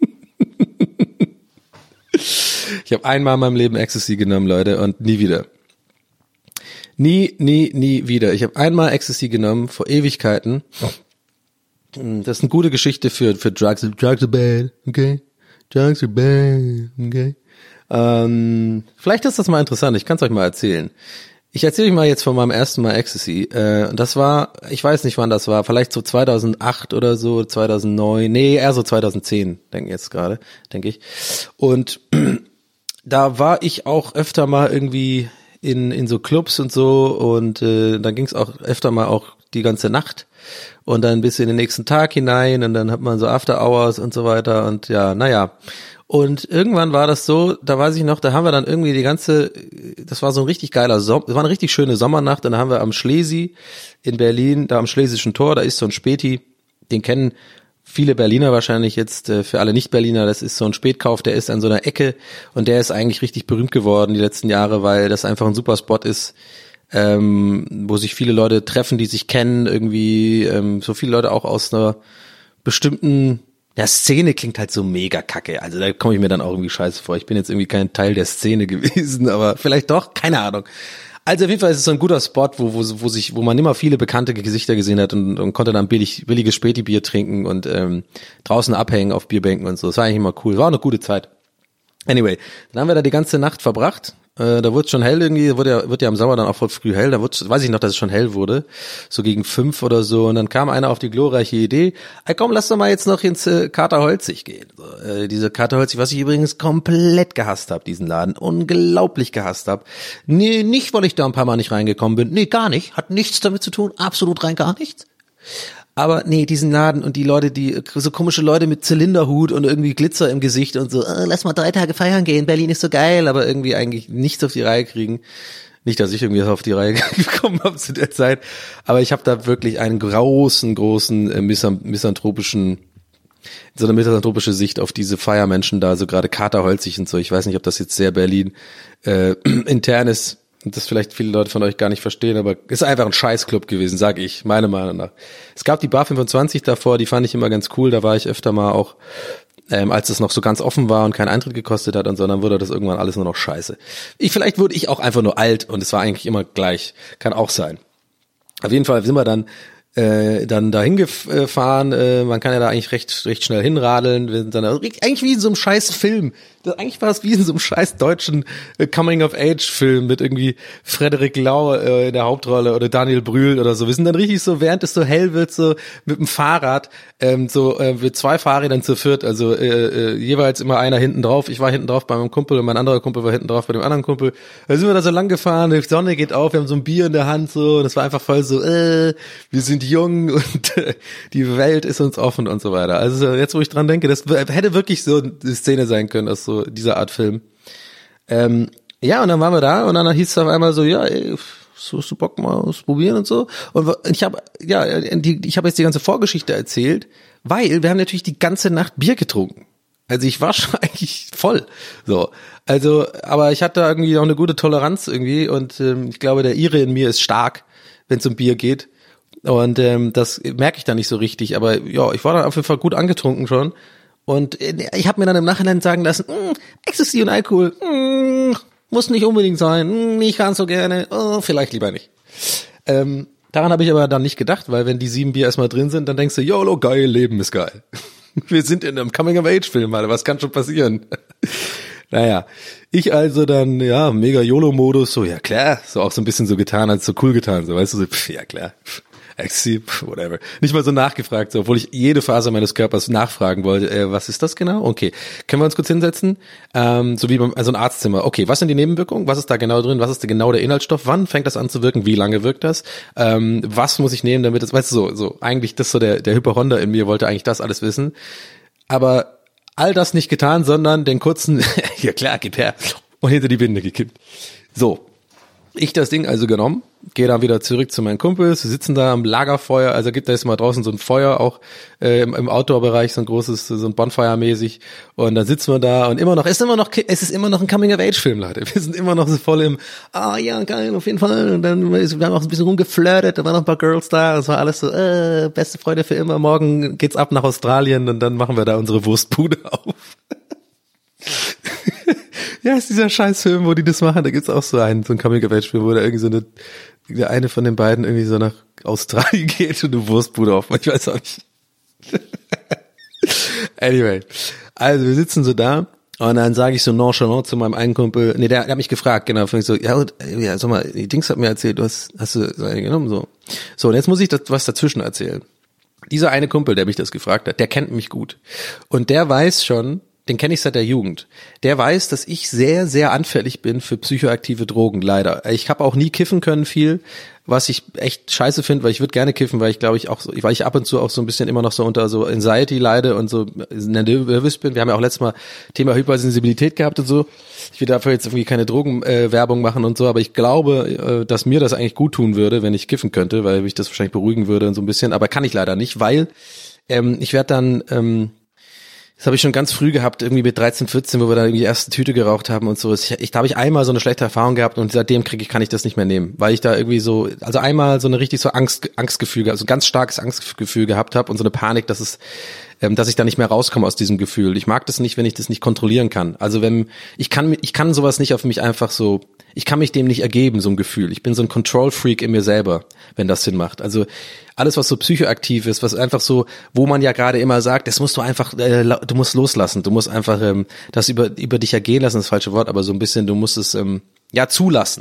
Ich habe einmal in meinem Leben Ecstasy genommen, Leute, und nie wieder. Nie wieder. Ich habe einmal Ecstasy genommen, vor Ewigkeiten. Das ist eine gute Geschichte für Drugs. Drugs are bad, okay? Drugs are bad, okay? Vielleicht ist das mal interessant, ich kann es euch mal erzählen. Ich erzähle euch mal jetzt von meinem ersten Mal Ecstasy. Das war, ich weiß nicht wann das war, vielleicht so 2008 oder so, 2009, nee, eher so 2010, denke ich. Und da war ich auch öfter mal irgendwie in so Clubs und so und dann ging es auch öfter mal auch die ganze Nacht und dann bis in den nächsten Tag hinein und dann hat man so After Hours und so weiter und ja, naja. Und irgendwann war das so, da weiß ich noch, da haben wir dann irgendwie das war so ein richtig geiler das war eine richtig schöne Sommernacht, und da haben wir am Schlesi in Berlin, da am Schlesischen Tor, da ist so ein Späti, den kennen viele Berliner wahrscheinlich jetzt, für alle Nicht-Berliner, das ist so ein Spätkauf, der ist an so einer Ecke, und der ist eigentlich richtig berühmt geworden die letzten Jahre, weil das einfach ein super Spot ist, wo sich viele Leute treffen, die sich kennen, irgendwie, so viele Leute auch aus einer bestimmten, ja, Szene klingt halt so mega kacke, also da komme ich mir dann auch irgendwie scheiße vor, ich bin jetzt irgendwie kein Teil der Szene gewesen, aber vielleicht doch, keine Ahnung. Also auf jeden Fall ist es so ein guter Spot, wo man immer viele bekannte Gesichter gesehen hat, und konnte dann billiges Späti-Bier trinken und draußen abhängen auf Bierbänken und so. Das war eigentlich immer cool, war eine gute Zeit. Anyway, dann haben wir da die ganze Nacht verbracht. Da wurde es schon hell irgendwie, wird ja im Sommer dann auch voll früh hell, weiß ich noch, dass es schon hell wurde, so gegen 5 oder so, und dann kam einer auf die glorreiche Idee, komm, lass doch mal jetzt noch ins Katerholzig gehen. So, diese Katerholzig, was ich übrigens komplett gehasst habe, diesen Laden, unglaublich gehasst habe. Nee, nicht, weil ich da ein paar Mal nicht reingekommen bin, nee, gar nicht, hat nichts damit zu tun, absolut rein gar nichts. Aber nee, diesen Laden und die Leute, so komische Leute mit Zylinderhut und irgendwie Glitzer im Gesicht und so, lass mal 3 Tage feiern gehen, Berlin ist so geil, aber irgendwie eigentlich nichts auf die Reihe kriegen. Nicht, dass ich irgendwie auf die Reihe gekommen habe zu der Zeit, aber ich habe da wirklich einen großen misanthropische Sicht auf diese Feiermenschen da, so gerade Katerholzig und so. Ich weiß nicht, ob das jetzt sehr Berlin intern ist. Und das vielleicht viele Leute von euch gar nicht verstehen, aber ist einfach ein Scheißclub gewesen, sag ich, meiner Meinung nach. Es gab die Bar 25 davor, die fand ich immer ganz cool, da war ich öfter mal auch, als es noch so ganz offen war und keinen Eintritt gekostet hat und so, dann wurde das irgendwann alles nur noch scheiße. Vielleicht wurde ich auch einfach nur alt und es war eigentlich immer gleich, kann auch sein. Auf jeden Fall sind wir dann dahin gefahren, man kann ja da eigentlich recht schnell hinradeln, wir sind dann eigentlich wie in so einem scheiß Film, eigentlich war es wie in so einem scheiß deutschen Coming-of-Age-Film mit irgendwie Frederik Lau in der Hauptrolle oder Daniel Brühl oder so. Wir sind dann richtig so, während es so hell wird, so mit dem Fahrrad, mit 2 Fahrrädern zu viert, also jeweils immer einer hinten drauf. Ich war hinten drauf bei meinem Kumpel und mein anderer Kumpel war hinten drauf bei dem anderen Kumpel. Da sind wir da so lang gefahren, die Sonne geht auf, wir haben so ein Bier in der Hand so, und es war einfach voll so, wir sind jung und die Welt ist uns offen und so weiter. Also jetzt, wo ich dran denke, das hätte wirklich so eine Szene sein können, aus so dieser Art Film. Ja, und dann waren wir da und dann hieß es auf einmal so, ja, ey, hast du Bock mal ausprobieren und so. Und ich habe jetzt die ganze Vorgeschichte erzählt, weil wir haben natürlich die ganze Nacht Bier getrunken. Also ich war schon eigentlich voll. So. Also, aber ich hatte irgendwie auch eine gute Toleranz irgendwie, und ich glaube, der Ire in mir ist stark, wenn es um Bier geht. Und das merke ich dann nicht so richtig, aber ja, ich war dann auf jeden Fall gut angetrunken schon. Und ich habe mir dann im Nachhinein sagen lassen, Ecstasy und Alkohol, muss nicht unbedingt sein, nicht ganz so gerne, vielleicht lieber nicht. Daran habe ich aber dann nicht gedacht, weil wenn die 7 Bier erstmal drin sind, dann denkst du, YOLO, geil, Leben ist geil. Wir sind in einem Coming-of-Age-Film, Alter, was kann schon passieren? Naja, ich also dann, ja, mega YOLO-Modus, so, ja klar, so auch so ein bisschen so getan, als so cool getan, so, weißt du, so, ja klar, Ecstasy, whatever. Nicht mal so nachgefragt, so, obwohl ich jede Phase meines Körpers nachfragen wollte, was ist das genau? Okay, können wir uns kurz hinsetzen? So wie also ein Arztzimmer. Okay, was sind die Nebenwirkungen? Was ist da genau drin? Was ist genau der Inhaltsstoff? Wann fängt das an zu wirken? Wie lange wirkt das? Was muss ich nehmen, damit das, weißt du, so eigentlich das so der Hyperhonder in mir wollte eigentlich das alles wissen. Aber all das nicht getan, sondern den kurzen, ja klar, gib her, und hinter die Binde gekippt. So. Ich das Ding also genommen, gehe dann wieder zurück zu meinen Kumpels, wir sitzen da am Lagerfeuer, also gibt da jetzt mal draußen so ein Feuer, auch im Outdoor-Bereich, so ein großes, so ein Bonfire-mäßig, und dann sitzen wir da und es ist immer noch ein Coming-of-Age-Film, Leute, wir sind immer noch so voll im, ja, geil, auf jeden Fall, und dann, wir haben auch ein bisschen rumgeflirtet, da waren noch ein paar Girls da, es war alles so, beste Freunde für immer, morgen geht's ab nach Australien und dann machen wir da unsere Wurstbude auf. Ja, ist dieser Scheißfilm, wo die das machen, da gibt's auch so einen Coming-of-Age-Film, wo da irgendwie der eine von den beiden irgendwie so nach Australien geht und eine Wurstbude aufmacht, ich weiß auch nicht. Anyway, also wir sitzen so da und dann sage ich so nonchalant zu meinem einen Kumpel, der hat mich gefragt, genau, ich so, ja, sag mal, die Dings hat mir erzählt, hast du so eine genommen, so. So, und jetzt muss ich was dazwischen erzählen. Dieser eine Kumpel, der mich das gefragt hat, der kennt mich gut. Und der weiß schon, den kenne ich seit der Jugend. Der weiß, dass ich sehr, sehr anfällig bin für psychoaktive Drogen, leider. Ich habe auch nie kiffen können viel, was ich echt scheiße finde, weil ich würde gerne kiffen, weil ich glaube ich auch so, weil ich ab und zu auch so ein bisschen immer noch so unter so Anxiety leide und so nervös bin. Wir haben ja auch letztes Mal Thema Hypersensibilität gehabt und so. Ich will dafür jetzt irgendwie keine Drogenwerbung machen und so, aber ich glaube, dass mir das eigentlich gut tun würde, wenn ich kiffen könnte, weil mich das wahrscheinlich beruhigen würde und so ein bisschen, aber kann ich leider nicht, weil ich werde dann das habe ich schon ganz früh gehabt, irgendwie mit 13, 14, wo wir dann irgendwie die erste Tüte geraucht haben und so. Da habe ich einmal so eine schlechte Erfahrung gehabt und seitdem kann ich das nicht mehr nehmen, weil ich da irgendwie so, also einmal so eine richtig so Angstgefühl, also ganz starkes Angstgefühl gehabt habe und so eine Panik, dass ich da nicht mehr rauskomme aus diesem Gefühl. Ich mag das nicht, wenn ich das nicht kontrollieren kann. Also ich kann sowas nicht auf mich einfach so, ich kann mich dem nicht ergeben, so ein Gefühl. Ich bin so ein Control-Freak in mir selber, wenn das Sinn macht. Also alles, was so psychoaktiv ist, was einfach so, wo man ja gerade immer sagt, das musst du einfach, du musst loslassen, du musst einfach das über dich ergehen lassen, das falsche Wort, aber so ein bisschen, du musst es zulassen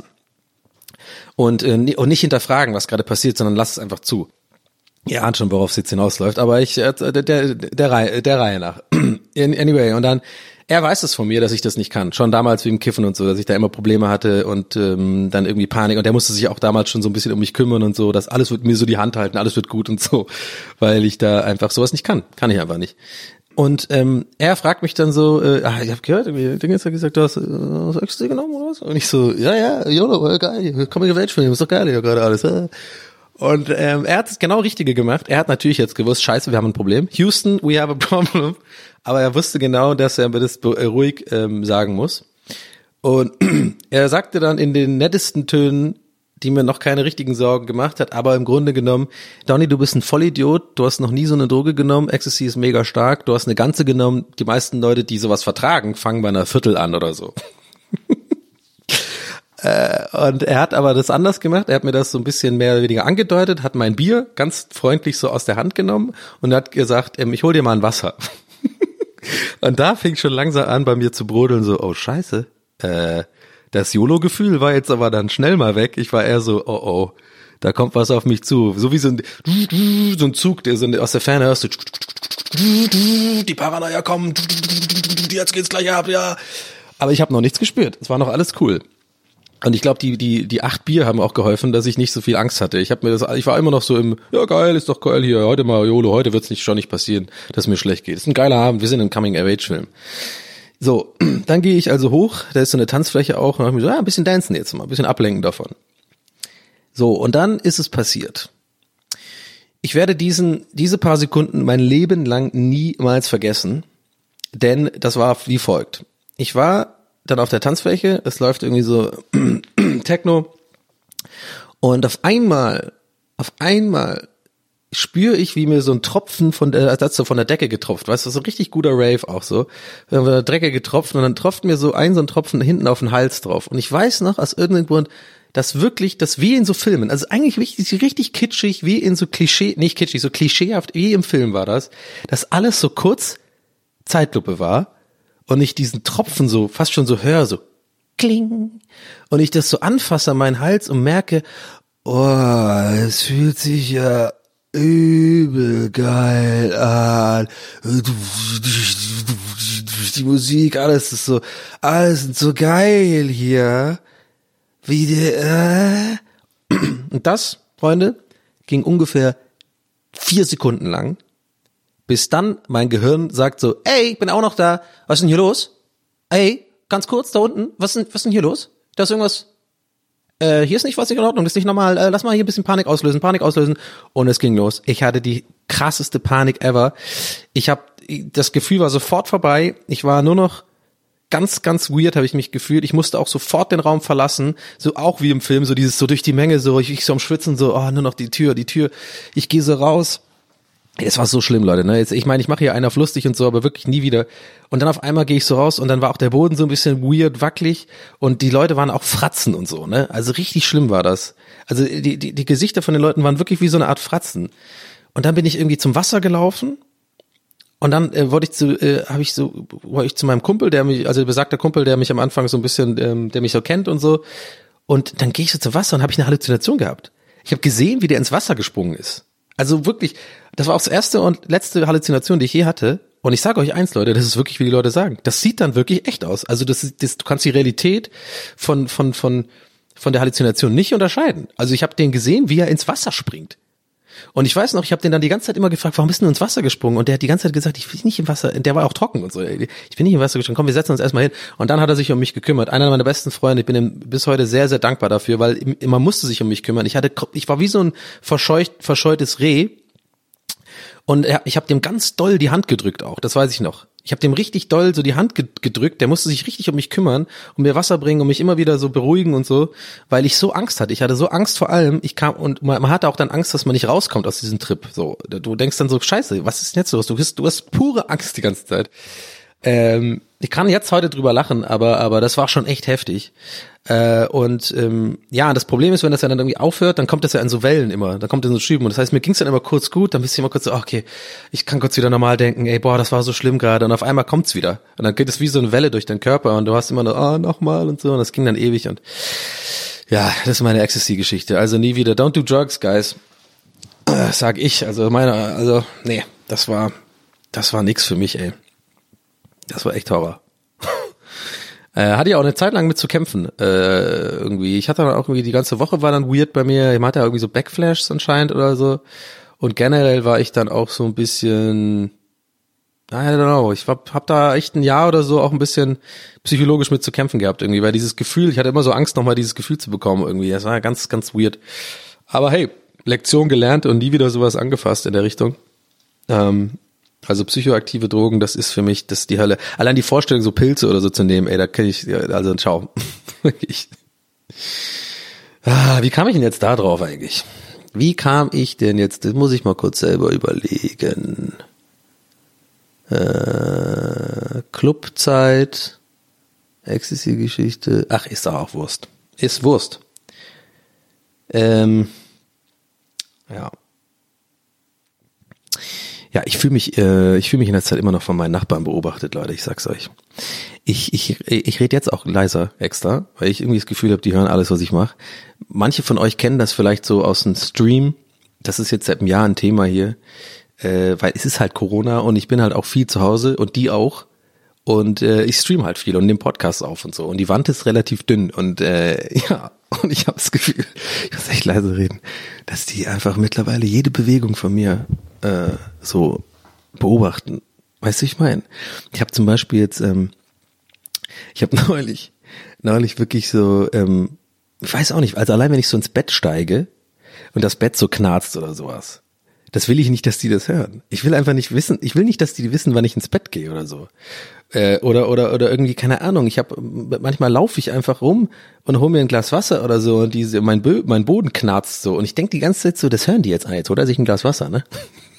und nicht hinterfragen, was gerade passiert, sondern lass es einfach zu. Ihr ahnt schon, worauf es jetzt hinausläuft, aber der Reihe nach. Anyway, und dann, er weiß es von mir, dass ich das nicht kann. Schon damals wie im Kiffen und so, dass ich da immer Probleme hatte und dann irgendwie Panik. Und der musste sich auch damals schon so ein bisschen um mich kümmern und so, dass alles wird mir so die Hand halten, alles wird gut und so, weil ich da einfach sowas nicht kann. Kann ich einfach nicht. Und er fragt mich dann so, ich habe gehört, Ding hat gesagt, du hast Ecstasy genommen oder was? Und ich so, ja, YOLO, geil, komm in die Welt spielen, ist doch geil hier gerade alles. Und er hat das genau Richtige gemacht. Er hat natürlich jetzt gewusst, scheiße, wir haben ein Problem. Houston, we have a problem. Aber er wusste genau, dass er mir das ruhig sagen muss. Und er sagte dann in den nettesten Tönen, die mir noch keine richtigen Sorgen gemacht hat, aber im Grunde genommen, Donny, du bist ein Vollidiot, du hast noch nie so eine Droge genommen, Ecstasy ist mega stark, du hast eine ganze genommen. Die meisten Leute, die sowas vertragen, fangen bei einer Viertel an oder so. Und er hat aber das anders gemacht, er hat mir das so ein bisschen mehr oder weniger angedeutet, hat mein Bier ganz freundlich so aus der Hand genommen und hat gesagt, ich hol dir mal ein Wasser. Und da fing schon langsam an bei mir zu brodeln, so, oh scheiße, das YOLO-Gefühl war jetzt aber dann schnell mal weg, ich war eher so, oh, da kommt was auf mich zu, so wie so ein Zug, der so aus der Ferne hörst du, die Paranoia kommen, jetzt geht's gleich ab, ja. Aber ich habe noch nichts gespürt, es war noch alles cool. Und ich glaube, die 8 Bier haben auch geholfen, dass ich nicht so viel Angst hatte. Ich war immer noch so ja geil, ist doch geil hier, heute mal YOLO, heute wird's schon nicht passieren, dass mir schlecht geht. Ist ein geiler Abend, wir sind im Coming-of-Age-Film. So, dann gehe ich also hoch, da ist so eine Tanzfläche auch, und dann hab ich mir so, ein bisschen dancen jetzt mal, ein bisschen ablenken davon. So, und dann ist es passiert. Ich werde diese paar Sekunden mein Leben lang niemals vergessen, denn das war wie folgt. Ich war dann auf der Tanzfläche, es läuft irgendwie so Techno und auf einmal spüre ich, wie mir so ein Tropfen von der Decke getropft, weißt du, so ein richtig guter Rave auch so, von der Decke getropft und dann tropft mir so ein Tropfen hinten auf den Hals drauf und ich weiß noch aus irgendeinem Grund, dass wie in so Filmen, also eigentlich richtig kitschig, wie in so so klischeehaft, wie im Film war das, dass alles so kurz Zeitlupe war und ich diesen Tropfen so fast schon so höre, so kling, und ich das so anfasse an meinen Hals und merke, oh, es fühlt sich ja übel geil an. Die Musik, alles ist so geil hier. Und das, Freunde, ging ungefähr 4 Sekunden lang, bis dann mein Gehirn sagt so, ey, ich bin auch noch da, was ist denn hier los? Ey, ganz kurz, da unten, was ist denn hier los? Da ist irgendwas, hier ist nicht was in Ordnung, das ist nicht normal, lass mal hier ein bisschen Panik auslösen. Und es ging los. Ich hatte die krasseste Panik ever. Das Gefühl war sofort vorbei, ich war nur noch ganz, ganz weird, habe ich mich gefühlt. Ich musste auch sofort den Raum verlassen, so auch wie im Film, so dieses so durch die Menge, so ich so am Schwitzen, so nur noch die Tür. Ich gehe so raus. Es war so schlimm, Leute, ne? Ich meine, ich mache hier einen auf lustig und so, aber wirklich nie wieder. Und dann auf einmal gehe ich so raus und dann war auch der Boden so ein bisschen weird, wackelig und die Leute waren auch Fratzen und so, ne? Also richtig schlimm war das. Also die Gesichter von den Leuten waren wirklich wie so eine Art Fratzen. Und dann bin ich irgendwie zum Wasser gelaufen und dann wollte ich zu meinem Kumpel, besagter Kumpel, der mich am Anfang so ein bisschen, der mich so kennt und so. Und dann gehe ich so zum Wasser und habe ich eine Halluzination gehabt. Ich habe gesehen, wie der ins Wasser gesprungen ist. Also wirklich, das war auch das erste und letzte Halluzination, die ich je hatte. Und ich sage euch eins, Leute, das ist wirklich, wie die Leute sagen. Das sieht dann wirklich echt aus. Also du kannst die Realität von der Halluzination nicht unterscheiden. Also ich habe den gesehen, wie er ins Wasser springt. Und ich weiß noch, ich habe den dann die ganze Zeit immer gefragt, warum bist du ins Wasser gesprungen? Und der hat die ganze Zeit gesagt, ich will nicht im Wasser, der war auch trocken und so, ich bin nicht im Wasser gesprungen, komm, wir setzen uns erstmal hin. Und dann hat er sich um mich gekümmert. Einer meiner besten Freunde, ich bin ihm bis heute sehr, sehr dankbar dafür, weil man musste sich um mich kümmern. Ich war wie so ein verscheutes Reh. Und ich habe dem ganz doll die Hand gedrückt auch, das weiß ich noch. Ich habe dem richtig doll so die Hand gedrückt, der musste sich richtig um mich kümmern, um mir Wasser bringen, um mich immer wieder so beruhigen und so, weil ich so Angst hatte. Ich hatte so Angst vor allem, und man hatte auch dann Angst, dass man nicht rauskommt aus diesem Trip. So, du denkst dann so, scheiße, was ist denn jetzt los? Du hast pure Angst die ganze Zeit. Ich kann jetzt heute drüber lachen, aber das war schon echt heftig. Ja, das Problem ist, wenn das ja dann irgendwie aufhört, dann kommt das ja in so Wellen immer, dann kommt in so Schüben und das heißt, mir ging's dann immer kurz gut, dann bist du immer kurz so, okay, ich kann kurz wieder normal denken, ey, boah, das war so schlimm gerade und auf einmal kommt's wieder und dann geht es wie so eine Welle durch deinen Körper und du hast immer nur, nochmal und so und das ging dann ewig und ja, das ist meine Ecstasy-Geschichte, also nie wieder, don't do drugs, guys, sag ich, nee, das war nix für mich, ey, das war echt Horror. Hatte ja auch eine Zeit lang mit zu kämpfen, irgendwie. Ich hatte dann auch irgendwie, die ganze Woche war dann weird bei mir. Ich hatte irgendwie so Backflashes anscheinend oder so. Und generell war ich dann auch so ein bisschen, I don't know, ich hab da echt ein Jahr oder so auch ein bisschen psychologisch mit zu kämpfen gehabt irgendwie, weil dieses Gefühl, ich hatte immer so Angst, nochmal dieses Gefühl zu bekommen irgendwie. Das war ganz, ganz weird. Aber hey, Lektion gelernt und nie wieder sowas angefasst in der Richtung. Also psychoaktive Drogen, das ist für mich, das ist die Hölle. Allein die Vorstellung, so Pilze oder so zu nehmen, ey, da kann ich, also ciao. Wie kam ich denn jetzt da drauf eigentlich? Wie kam ich denn jetzt, das muss ich mal kurz selber überlegen. Clubzeit, Ecstasy-Geschichte, ach, ist doch auch Wurst. Ist Wurst. Ja. Ja, ich fühle mich in der Zeit immer noch von meinen Nachbarn beobachtet, Leute, ich sag's euch. Ich rede jetzt auch leiser extra, weil ich irgendwie das Gefühl habe, die hören alles, was ich mache. Manche von euch kennen das vielleicht so aus dem Stream. Das ist jetzt seit einem Jahr ein Thema hier, weil es ist halt Corona und ich bin halt auch viel zu Hause und die auch. Und ich stream halt viel und nehme Podcasts auf und so. Und die Wand ist relativ dünn und ja, und ich habe das Gefühl, ich muss echt leise reden, dass die einfach mittlerweile jede Bewegung von mir so beobachten. Weißt du, ich meine? Ich habe zum Beispiel jetzt, ich habe neulich wirklich so, ich weiß auch nicht, also allein wenn ich so ins Bett steige und das Bett so knarzt oder sowas, das will ich nicht, dass die das hören. Ich will einfach nicht wissen, ich will nicht, dass die wissen, wann ich ins Bett gehe oder so. Oder irgendwie, keine Ahnung, manchmal laufe ich einfach rum und hole mir ein Glas Wasser oder so und mein Boden knarzt so und ich denke die ganze Zeit so, das hören die jetzt an, jetzt holt er sich ein Glas Wasser, ne?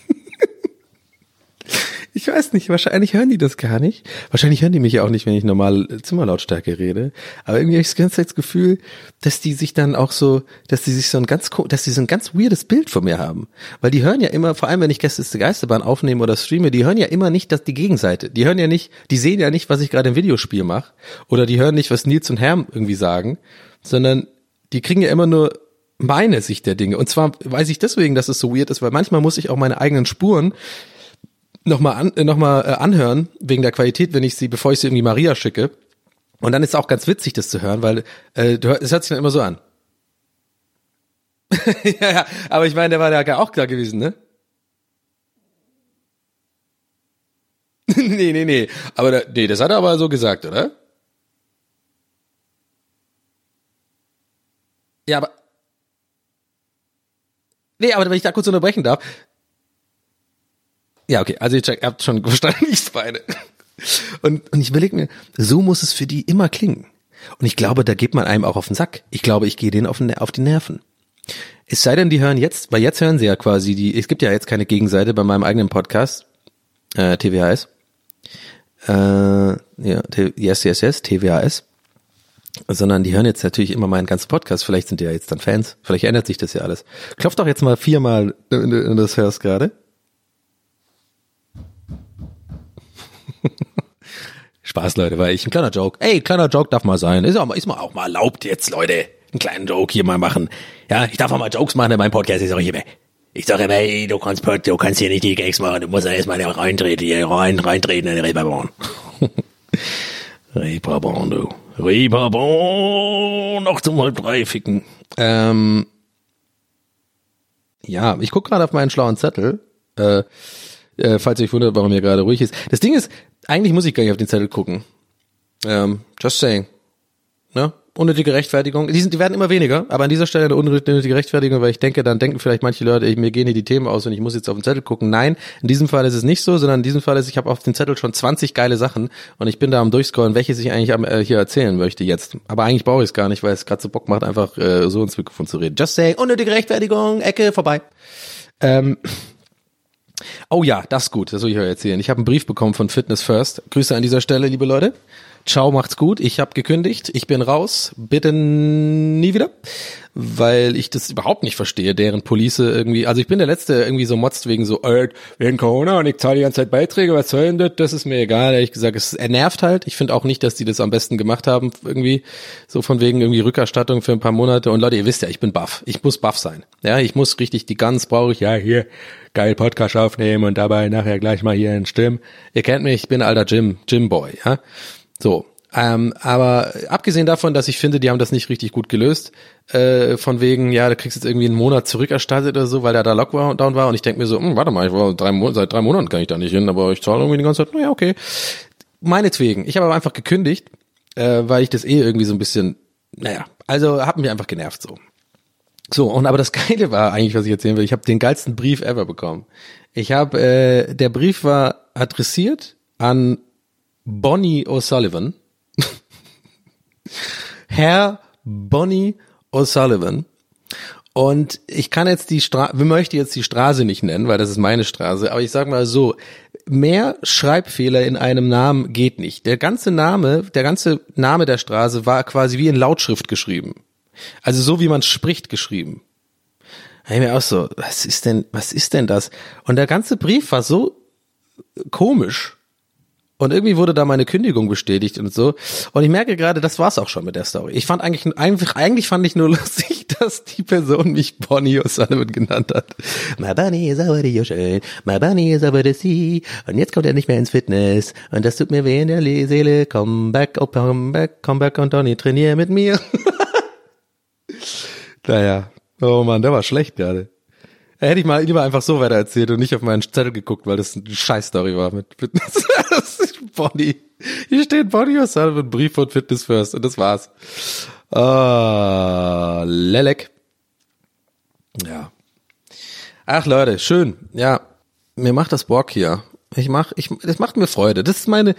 Ich weiß nicht, wahrscheinlich hören die das gar nicht. Wahrscheinlich hören die mich ja auch nicht, wenn ich normal Zimmerlautstärke rede. Aber irgendwie habe ich die ganze Zeit das Gefühl, dass die sich dann auch so, dass die so ein ganz weirdes Bild von mir haben. Weil die hören ja immer, vor allem wenn ich Gäste der Geisterbahn aufnehme oder streame, die hören ja immer nicht, dass die Gegenseite. Die sehen ja nicht, was ich gerade im Videospiel mache. Oder die hören nicht, was Nils und Herm irgendwie sagen. Sondern die kriegen ja immer nur meine Sicht der Dinge. Und zwar weiß ich deswegen, dass es so weird ist, weil manchmal muss ich auch meine eigenen Spuren nochmal anhören, wegen der Qualität, bevor ich sie irgendwie Maria schicke. Und dann ist es auch ganz witzig, das zu hören, weil es hört sich dann immer so an. ja, aber ich meine, der war ja auch da gewesen, ne? nee. Aber das hat er aber so gesagt, oder? Ja, aber wenn ich da kurz unterbrechen darf. Ja, okay, also ihr habt schon verstanden, wie ich es meine. Und ich überlege mir, so muss es für die immer klingen. Und ich glaube, da geht man einem auch auf den Sack. Ich glaube, ich gehe denen auf die Nerven. Es sei denn, die hören jetzt, weil jetzt hören sie ja quasi es gibt ja jetzt keine Gegenseite bei meinem eigenen Podcast, TWHS. Yes, TWHS. Sondern die hören jetzt natürlich immer meinen ganzen Podcast. Vielleicht sind die ja jetzt dann Fans. Vielleicht ändert sich das ja alles. Klopf doch jetzt mal 4-mal, wenn du das hörst gerade. Spaß, Leute, weil ein kleiner Joke. Ey, kleiner Joke darf mal sein. Ist mal auch mal erlaubt jetzt, Leute. Einen kleinen Joke hier mal machen. Ja, ich darf auch mal Jokes machen in meinem Podcast. Ist auch hier. Ich sage immer, ey, du kannst hier nicht die Gags machen, du musst ja erstmal reintreten in die Reeperbahn. Reeperbahn, du. Reeperbahn, noch zum 2:30 ficken. Ja, ich gucke gerade auf meinen schlauen Zettel, falls ihr euch wundert, warum hier gerade ruhig ist. Das Ding ist, eigentlich muss ich gar nicht auf den Zettel gucken. Just saying. Ne? Unnötige Rechtfertigung. Die werden immer weniger, aber an dieser Stelle eine unnötige Rechtfertigung, weil ich denke, dann denken vielleicht manche Leute, mir gehen hier die Themen aus und ich muss jetzt auf den Zettel gucken. Nein, in diesem Fall ist es nicht so, sondern in diesem Fall ist, ich habe auf dem Zettel schon 20 geile Sachen und ich bin da am Durchscrollen, welches ich eigentlich hier erzählen möchte jetzt. Aber eigentlich brauche ich es gar nicht, weil es gerade so Bock macht, einfach so ins Mikrofon zu reden. Just saying, unnötige Rechtfertigung, Ecke, vorbei. Oh ja, das ist gut, das soll ich euch erzählen. Ich habe einen Brief bekommen von Fitness First. Grüße an dieser Stelle, liebe Leute. Ciao, macht's gut. Ich habe gekündigt. Ich bin raus. Bitte nie wieder. Weil ich das überhaupt nicht verstehe, deren Police irgendwie. Also ich bin der Letzte, irgendwie so motzt wegen so, wegen Corona und ich zahle die ganze Zeit Beiträge, was soll denn das? Das ist mir egal. Ehrlich gesagt, er nervt halt. Ich finde auch nicht, dass die das am besten gemacht haben. Irgendwie so von wegen irgendwie Rückerstattung für ein paar Monate. Und Leute, ihr wisst ja, ich bin baff. Ich muss baff sein. Ja, ich muss richtig, die Guns brauche ich. Ja, hier, geil Podcast aufnehmen und dabei nachher gleich mal hier in Stimm. Ihr kennt mich, ich bin alter Gym-Boy, ja. So, aber abgesehen davon, dass ich finde, die haben das nicht richtig gut gelöst, von wegen, ja, du kriegst jetzt irgendwie einen Monat zurückerstattet oder so, weil da Lockdown war und ich denke mir so, warte mal, seit 3 Monaten kann ich da nicht hin, aber ich zahle irgendwie die ganze Zeit, naja, okay. Meinetwegen. Ich habe aber einfach gekündigt, weil ich das irgendwie so ein bisschen, also hat mich einfach genervt so. So, und aber das Geile war eigentlich, was ich erzählen will, ich habe den geilsten Brief ever bekommen. Der Brief war adressiert an Bonnie O'Sullivan. Herr Bonnie O'Sullivan. Und ich kann jetzt möchte jetzt die Straße nicht nennen, weil das ist meine Straße, aber ich sag mal so, mehr Schreibfehler in einem Namen geht nicht. Der ganze Name der Straße war quasi wie in Lautschrift geschrieben. Also so wie man spricht geschrieben. Da hab ich mir auch so, was ist denn das? Und der ganze Brief war so komisch. Und irgendwie wurde da meine Kündigung bestätigt und so. Und ich merke gerade, das war's auch schon mit der Story. Ich fand eigentlich fand ich nur lustig, dass die Person mich Bonnie O'Sullivan genannt hat. My Bonnie ist aber die schön, my Bonnie ist aber das sie. Und jetzt kommt er nicht mehr ins Fitness. Und das tut mir weh in der Seele. Come back und Donny, trainier mit mir. Naja, oh Mann, der war schlecht gerade. Hätte ich mal lieber einfach so weiter erzählt und nicht auf meinen Zettel geguckt, weil das eine Scheiß-Story war mit Fitness. Bonnie. Hier steht Bonnie O'Sullivan, Brief von Fitness First und das war's. Lelek. Ja. Ach Leute, schön. Ja, mir macht das Bock hier. Das macht mir Freude. Das ist meine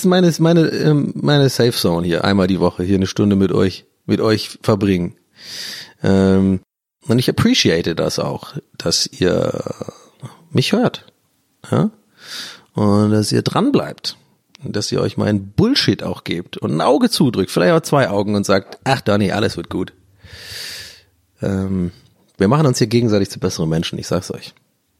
Safe Zone hier. Einmal die Woche hier eine Stunde mit euch verbringen. Und ich appreciate das auch, dass ihr mich hört. Ja? Und dass ihr dran bleibt. Und dass ihr euch meinen Bullshit auch gebt. Und ein Auge zudrückt, vielleicht auch 2 Augen und sagt, ach Donny, alles wird gut. Wir machen uns hier gegenseitig zu besseren Menschen, ich sag's euch.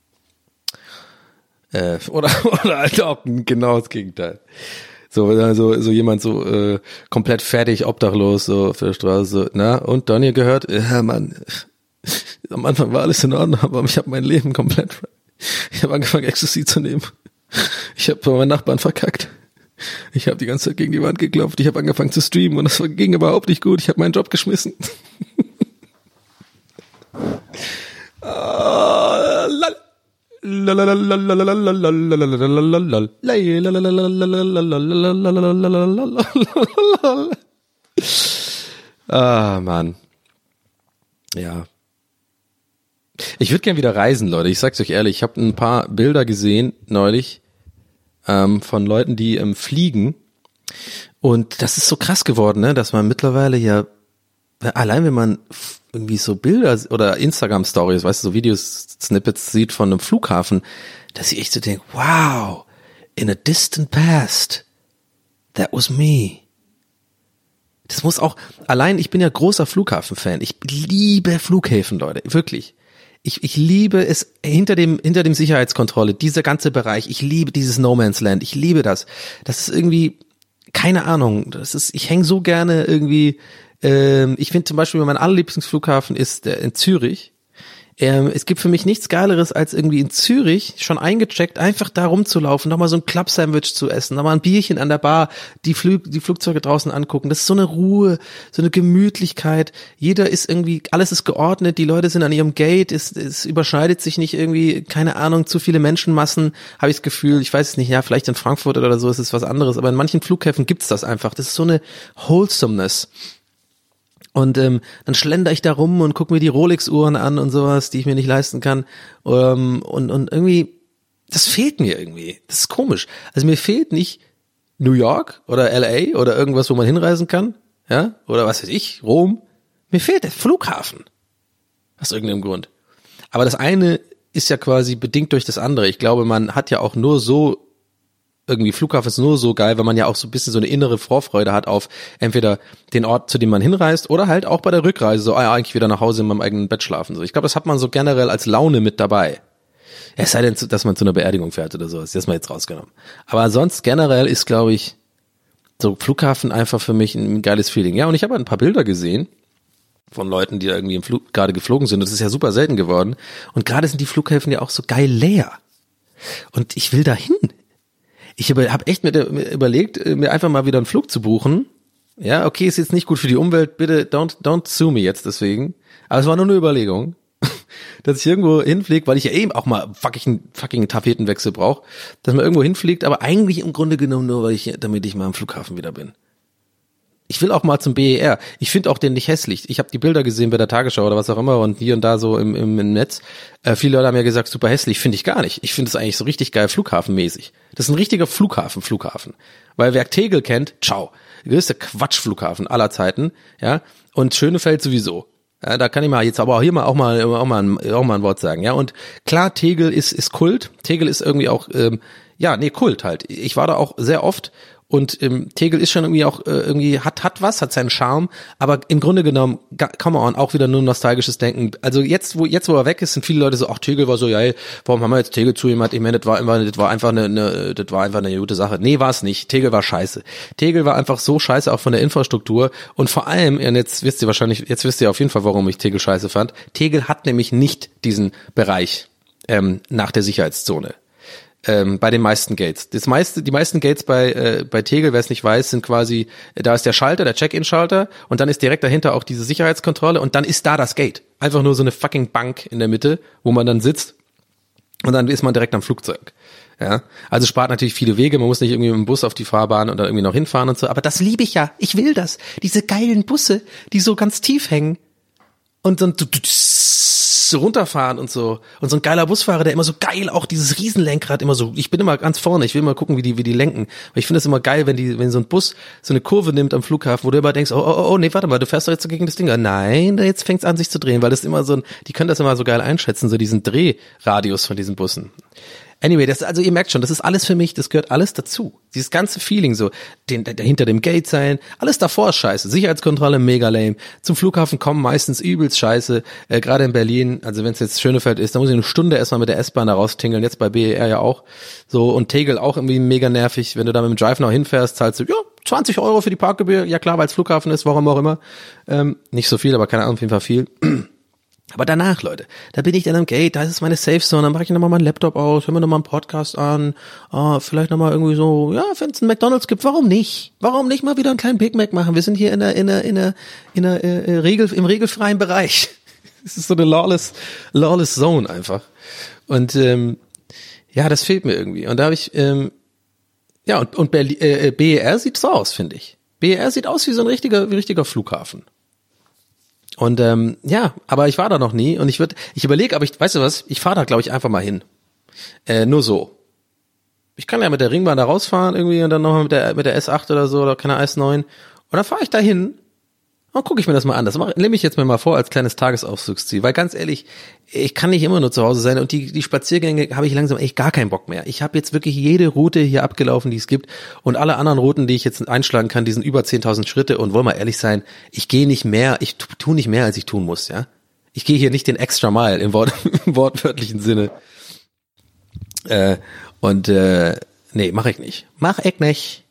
Oder halt auch genau das Gegenteil. So jemand so komplett fertig, obdachlos, so auf der Straße, so, na, und Donny gehört? Ja, Mann, am Anfang war alles in Ordnung, aber ich habe mein Leben komplett, ich habe angefangen Ecstasy zu nehmen. Ich habe meinen Nachbarn verkackt. Ich habe die ganze Zeit gegen die Wand geklopft. Ich habe angefangen zu streamen und das ging überhaupt nicht gut. Ich habe meinen Job geschmissen. Ah, Mann. Ja. Ich würde gern wieder reisen, Leute. Ich sag's euch ehrlich. Ich habe ein paar Bilder gesehen neulich von Leuten, die fliegen. Und das ist so krass geworden, ne, dass man mittlerweile ja, allein wenn man irgendwie so Bilder oder Instagram-Stories, weißt du, so Videos-Snippets sieht von einem Flughafen, dass ich echt so denke, wow, in a distant past, that was me. Das muss auch, allein, ich bin ja großer Flughafen-Fan. Ich liebe Flughäfen, Leute, wirklich. Ich liebe es hinter dem Sicherheitskontrolle, dieser ganze Bereich. Ich liebe dieses No Man's Land. Ich liebe das. Das ist irgendwie, keine Ahnung, ich hänge so gerne irgendwie, ich finde zum Beispiel, mein allerliebsten Flughafen ist in Zürich. Es gibt für mich nichts Geileres, als irgendwie in Zürich, schon eingecheckt, einfach da rumzulaufen, nochmal so ein Club-Sandwich zu essen, nochmal ein Bierchen an der Bar, die Flugzeuge draußen angucken. Das ist so eine Ruhe, so eine Gemütlichkeit. Jeder ist irgendwie, alles ist geordnet, die Leute sind an ihrem Gate, es überschneidet sich nicht irgendwie, keine Ahnung, zu viele Menschenmassen, habe ich das Gefühl. Ich weiß es nicht, ja, vielleicht in Frankfurt oder so ist es was anderes, aber in manchen Flughäfen gibt's das einfach. Das ist so eine Wholesomeness. Und dann schlender ich da rum und guck mir die Rolex-Uhren an und sowas, die ich mir nicht leisten kann. Und irgendwie, das fehlt mir irgendwie. Das ist komisch. Also mir fehlt nicht New York oder LA oder irgendwas, wo man hinreisen kann, ja, oder was weiß ich, Rom. Mir fehlt der Flughafen. Aus irgendeinem Grund. Aber das eine ist ja quasi bedingt durch das andere. Ich glaube, man hat ja auch nur so irgendwie Flughafen ist nur so geil, weil man ja auch so ein bisschen so eine innere Vorfreude hat auf entweder den Ort, zu dem man hinreist, oder halt auch bei der Rückreise so, eigentlich wieder nach Hause in meinem eigenen Bett schlafen. So, ich glaube, das hat man so generell als Laune mit dabei. Es sei denn, dass man zu einer Beerdigung fährt oder so, ist das mal jetzt rausgenommen. Aber sonst generell ist, glaube ich, so Flughafen einfach für mich ein geiles Feeling. Ja, und ich habe ein paar Bilder gesehen von Leuten, die da irgendwie im Flug gerade geflogen sind. Das ist ja super selten geworden. Und gerade sind die Flughäfen ja auch so geil leer. Und ich will da hin. Ich habe echt mir überlegt, mir einfach mal wieder einen Flug zu buchen. Ja, okay, ist jetzt nicht gut für die Umwelt, bitte don't sue me jetzt deswegen. Aber es war nur eine Überlegung, dass ich irgendwo hinfliege, weil ich ja eben auch mal fucking Tapetenwechsel brauche, dass man irgendwo hinfliegt, aber eigentlich im Grunde genommen nur, damit ich mal am Flughafen wieder bin. Ich will auch mal zum BER. Ich finde auch den nicht hässlich. Ich habe die Bilder gesehen bei der Tagesschau oder was auch immer und hier und da so im Netz. Viele Leute haben ja gesagt, super hässlich. Finde ich gar nicht. Ich finde es eigentlich so richtig geil flughafenmäßig. Das ist ein richtiger Flughafen. Weil wer Tegel kennt, ciao. Der größte Quatschflughafen aller Zeiten. Ja. Und Schönefeld sowieso. Ja, da kann ich mal jetzt aber auch hier mal auch mal ein Wort sagen. Ja. Und klar, Tegel ist Kult. Tegel ist irgendwie auch, Kult halt. Ich war da auch sehr oft. Und Tegel ist schon irgendwie auch hat seinen Charme, aber im Grunde genommen, come on, auch wieder nur nostalgisches Denken. Also jetzt, wo er weg ist, sind viele Leute so, ach, Tegel war so, ja, warum haben wir jetzt Tegel zu jemand? Ich meine, das war einfach eine gute Sache. Nee, war es nicht. Tegel war scheiße. Tegel war einfach so scheiße auch von der Infrastruktur und vor allem, und jetzt wisst ihr auf jeden Fall, warum ich Tegel scheiße fand. Tegel hat nämlich nicht diesen Bereich nach der Sicherheitszone. Bei den meisten Gates. Die meisten Gates bei Tegel, wer es nicht weiß, sind quasi, da ist der Schalter, der Check-in-Schalter und dann ist direkt dahinter auch diese Sicherheitskontrolle und dann ist da das Gate. Einfach nur so eine fucking Bank in der Mitte, wo man dann sitzt und dann ist man direkt am Flugzeug. Ja, also spart natürlich viele Wege, man muss nicht irgendwie mit dem Bus auf die Fahrbahn und dann irgendwie noch hinfahren und so, aber das liebe ich ja. Ich will das. Diese geilen Busse, die so ganz tief hängen und dann so runterfahren und so ein geiler Busfahrer, der immer so geil auch dieses Riesenlenkrad immer so, ich bin immer ganz vorne, ich will mal gucken, wie die lenken, weil ich finde es immer geil, wenn so ein Bus so eine Kurve nimmt am Flughafen, wo du immer denkst, oh, nee, warte mal, du fährst doch jetzt gegen das Ding, nein, jetzt fängt's an sich zu drehen, weil das immer so die können das immer so geil einschätzen, so diesen Drehradius von diesen Bussen. Anyway, also ihr merkt schon, das ist alles für mich, das gehört alles dazu. Dieses ganze Feeling so, hinter dem Gate sein, alles davor ist scheiße. Sicherheitskontrolle, mega lame. Zum Flughafen kommen meistens übelst scheiße. Gerade in Berlin, also wenn es jetzt Schönefeld ist, da muss ich eine Stunde erstmal mit der S-Bahn da raustingeln, jetzt bei BER ja auch. So, und Tegel auch irgendwie mega nervig. Wenn du da mit dem Drive noch hinfährst, zahlst du, 20 € für die Parkgebühr. Ja klar, weil es Flughafen ist, warum auch immer. Nicht so viel, aber keine Ahnung, auf jeden Fall viel. Aber danach, Leute, da bin ich dann am Gate, da ist meine Safe Zone, dann mache ich nochmal meinen Laptop aus, höre mir nochmal einen Podcast an, vielleicht nochmal irgendwie so, ja, wenn es einen McDonald's gibt, warum nicht? Warum nicht mal wieder einen kleinen Big Mac machen? Wir sind hier im regelfreien Bereich. Es ist so eine lawless Zone einfach. Und das fehlt mir irgendwie. Und da habe ich, und BER sieht so aus, finde ich. BER sieht aus wie so ein richtiger Flughafen. Und aber ich war da noch nie und ich überlege, aber weißt du was, ich fahre da glaube ich einfach mal hin. Nur so. Ich kann ja mit der Ringbahn da rausfahren irgendwie und dann nochmal mit der S8 oder so oder keine S9 und dann fahre ich da hin und gucke ich mir das mal an. Das nehme ich jetzt mir mal vor als kleines Tagesausflugsziel, weil ganz ehrlich, ich kann nicht immer nur zu Hause sein und die Spaziergänge habe ich langsam echt gar keinen Bock mehr. Ich habe jetzt wirklich jede Route hier abgelaufen, die es gibt und alle anderen Routen, die ich jetzt einschlagen kann, die sind über 10.000 Schritte und wollen wir ehrlich sein, ich tue nicht mehr, als ich tun muss, ja. Ich gehe hier nicht den extra Mile im wortwörtlichen Sinne. Nee, mach ich nicht.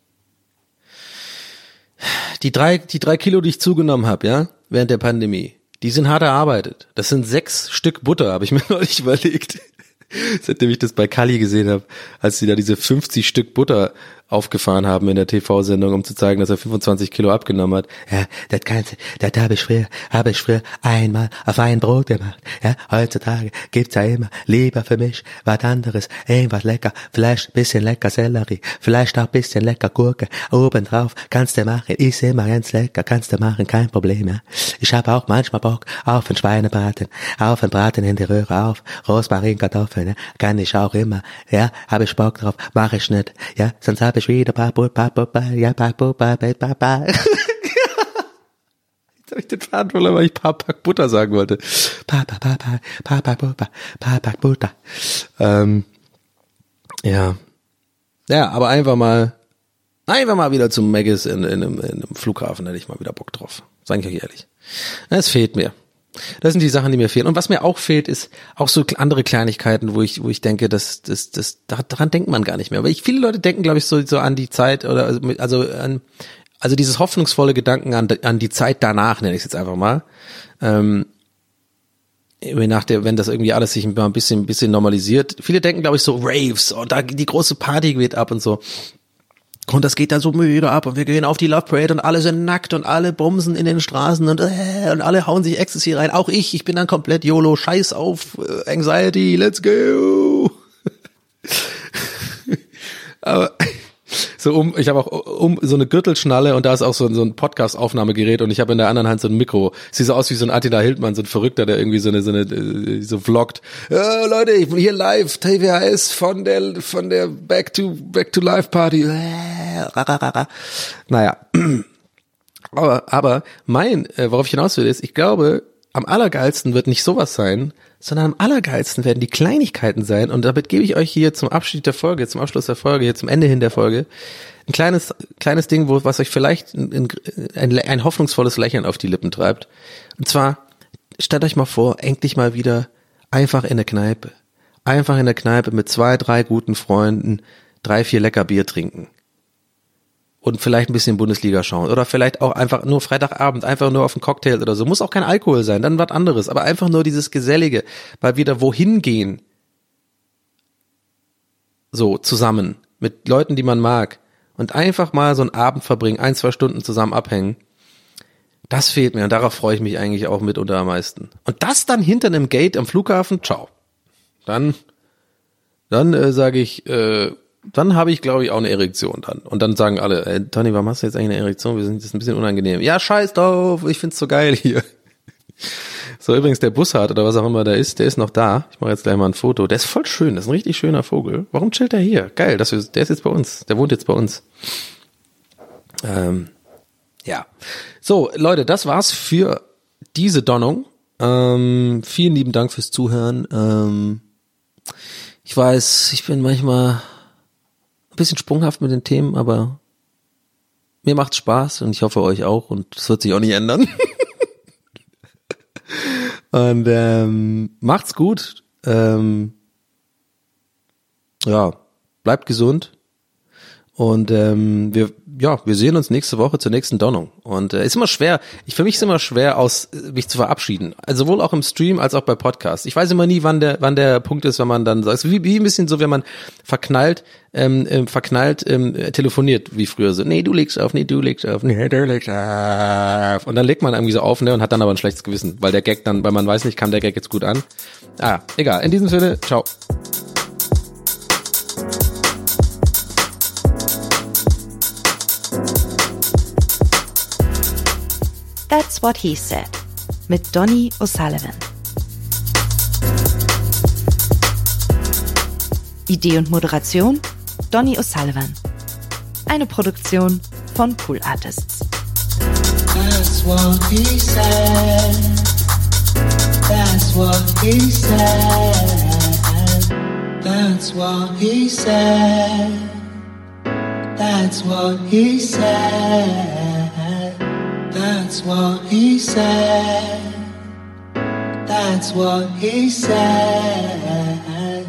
Die 3 Kilo, die ich zugenommen habe, ja, während der Pandemie, Die sind hart erarbeitet. Das sind 6 Stück Butter, habe ich mir neulich überlegt. Seitdem ich das bei Kalli gesehen habe, als sie da diese 50 Stück Butter aufgefahren haben in der TV-Sendung, um zu zeigen, dass er 25 Kilo abgenommen hat. Ja, das Ganze, das habe ich früher einmal auf ein Brot gemacht. Ja, heutzutage gibt's ja immer lieber für mich was anderes, irgendwas lecker, vielleicht ein bisschen lecker Sellerie, vielleicht auch ein bisschen lecker Gurke, obendrauf kannst du machen, ist immer ganz lecker, kannst du machen, kein Problem, ja. Ich habe auch manchmal Bock auf einen Schweinebraten, auf einen Braten in die Röhre, auf Rosmarin, Kartoffeln, ja, kann ich auch immer, ja, habe ich Bock drauf, mache ich nicht, ja, sonst habe ich wieder ja. Jetzt habe ich den Faden verloren, weil ich Pack Butter sagen wollte. Pack Butter. Ja. Ja, aber einfach mal wieder zum Maggis in einem Flughafen, hätte ich mal wieder Bock drauf. Sag ich euch ehrlich. Es fehlt mir. Das sind die Sachen, die mir fehlen. Und was mir auch fehlt, ist auch so andere Kleinigkeiten, wo ich denke, daran denkt man gar nicht mehr. Aber viele Leute denken, glaube ich, so an die Zeit oder also dieses hoffnungsvolle Gedanken an die Zeit danach, nenne ich es jetzt einfach mal. Wenn das irgendwie alles sich mal ein bisschen normalisiert. Viele denken, glaube ich, so Raves und da die große Party geht ab und so. Und das geht dann so müde ab und wir gehen auf die Love Parade und alle sind nackt und alle bumsen in den Straßen und alle hauen sich Ecstasy rein. Auch ich bin dann komplett YOLO, scheiß auf Anxiety, let's go. Aber ich habe auch so eine Gürtelschnalle und da ist auch so ein Podcast-Aufnahmegerät und ich habe in der anderen Hand so ein Mikro. Sieht so aus wie so ein Attila Hildmann, so ein Verrückter, der irgendwie so vloggt. Leute, ich bin hier live, TVHS von der Back to Life Party. Naja. Aber worauf ich hinaus will, ist, ich glaube, am allergeilsten wird nicht sowas sein, sondern am allergeilsten werden die Kleinigkeiten sein. Und damit gebe ich euch hier zum Abschluss der Folge, hier zum Ende hin der Folge, ein kleines Ding, was euch vielleicht ein hoffnungsvolles Lächeln auf die Lippen treibt. Und zwar, stellt euch mal vor, endlich mal wieder einfach in der Kneipe. Einfach in der Kneipe mit 2, 3 guten Freunden 3, 4 lecker Bier trinken. Und vielleicht ein bisschen Bundesliga schauen. Oder vielleicht auch einfach nur Freitagabend, einfach nur auf einen Cocktail oder so. Muss auch kein Alkohol sein, dann was anderes. Aber einfach nur dieses Gesellige. Mal wieder wohin gehen. So, zusammen. Mit Leuten, die man mag. Und einfach mal so einen Abend verbringen, 1, 2 Stunden zusammen abhängen. Das fehlt mir und darauf freue ich mich eigentlich auch mitunter am meisten. Und das dann hinter einem Gate am Flughafen, ciao. Dann sage ich, dann habe ich, glaube ich, auch eine Erektion dann. Und dann sagen alle, Tony, warum hast du jetzt eigentlich eine Erektion? Das ist ein bisschen unangenehm. Ja, scheiß drauf, ich find's so geil hier. So, übrigens, der Bussard oder was auch immer der ist noch da. Ich mache jetzt gleich mal ein Foto. Der ist voll schön, das ist ein richtig schöner Vogel. Warum chillt der hier? Geil, der ist jetzt bei uns. Der wohnt jetzt bei uns. Ja. So, Leute, das war's für diese Donnung. Vielen lieben Dank fürs Zuhören. Ich weiß, ich bin manchmal ein bisschen sprunghaft mit den Themen, aber mir macht's Spaß und ich hoffe euch auch und das wird sich auch nicht ändern. Und macht's gut. Ja, bleibt gesund. Und wir sehen uns nächste Woche zur nächsten Donnung. Und ist immer schwer, für mich ist immer schwer, mich zu verabschieden. Also sowohl auch im Stream als auch bei Podcasts. Ich weiß immer nie, wann der Punkt ist, wenn man dann sagt, wie ein bisschen so, wenn man verknallt telefoniert, wie früher so, nee, du legst auf, nee, du legst auf, nee, du legst auf. Und dann legt man irgendwie so auf, ne, und hat dann aber ein schlechtes Gewissen, weil der Gag dann, weil man weiß nicht, kam der Gag jetzt gut an. Egal. In diesem Sinne, ciao. That's What He Said mit Donny O'Sullivan. Idee und Moderation Donny O'Sullivan. Eine Produktion von Pool Artists. That's what he said. That's what he said. That's what he said. That's what he said. That's what he said. That's what he said.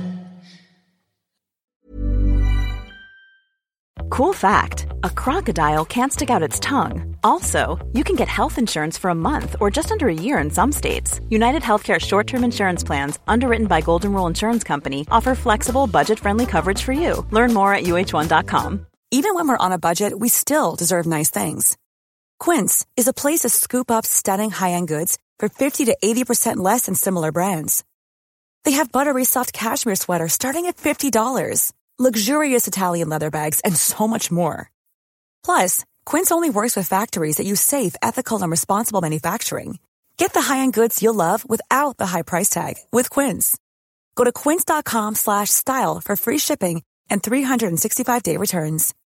Cool fact, a crocodile can't stick out its tongue. Also, you can get health insurance for a month or just under a year in some states. United Healthcare short-term insurance plans, underwritten by Golden Rule Insurance Company, offer flexible, budget-friendly coverage for you. Learn more at uh1.com. Even when we're on a budget, we still deserve nice things. Quince is a place to scoop up stunning high-end goods for 50 to 80% less than similar brands. They have buttery soft cashmere sweaters starting at $50, luxurious Italian leather bags, and so much more. Plus, Quince only works with factories that use safe, ethical, and responsible manufacturing. Get the high-end goods you'll love without the high price tag with Quince. Go to quince.com/style for free shipping and 365-day returns.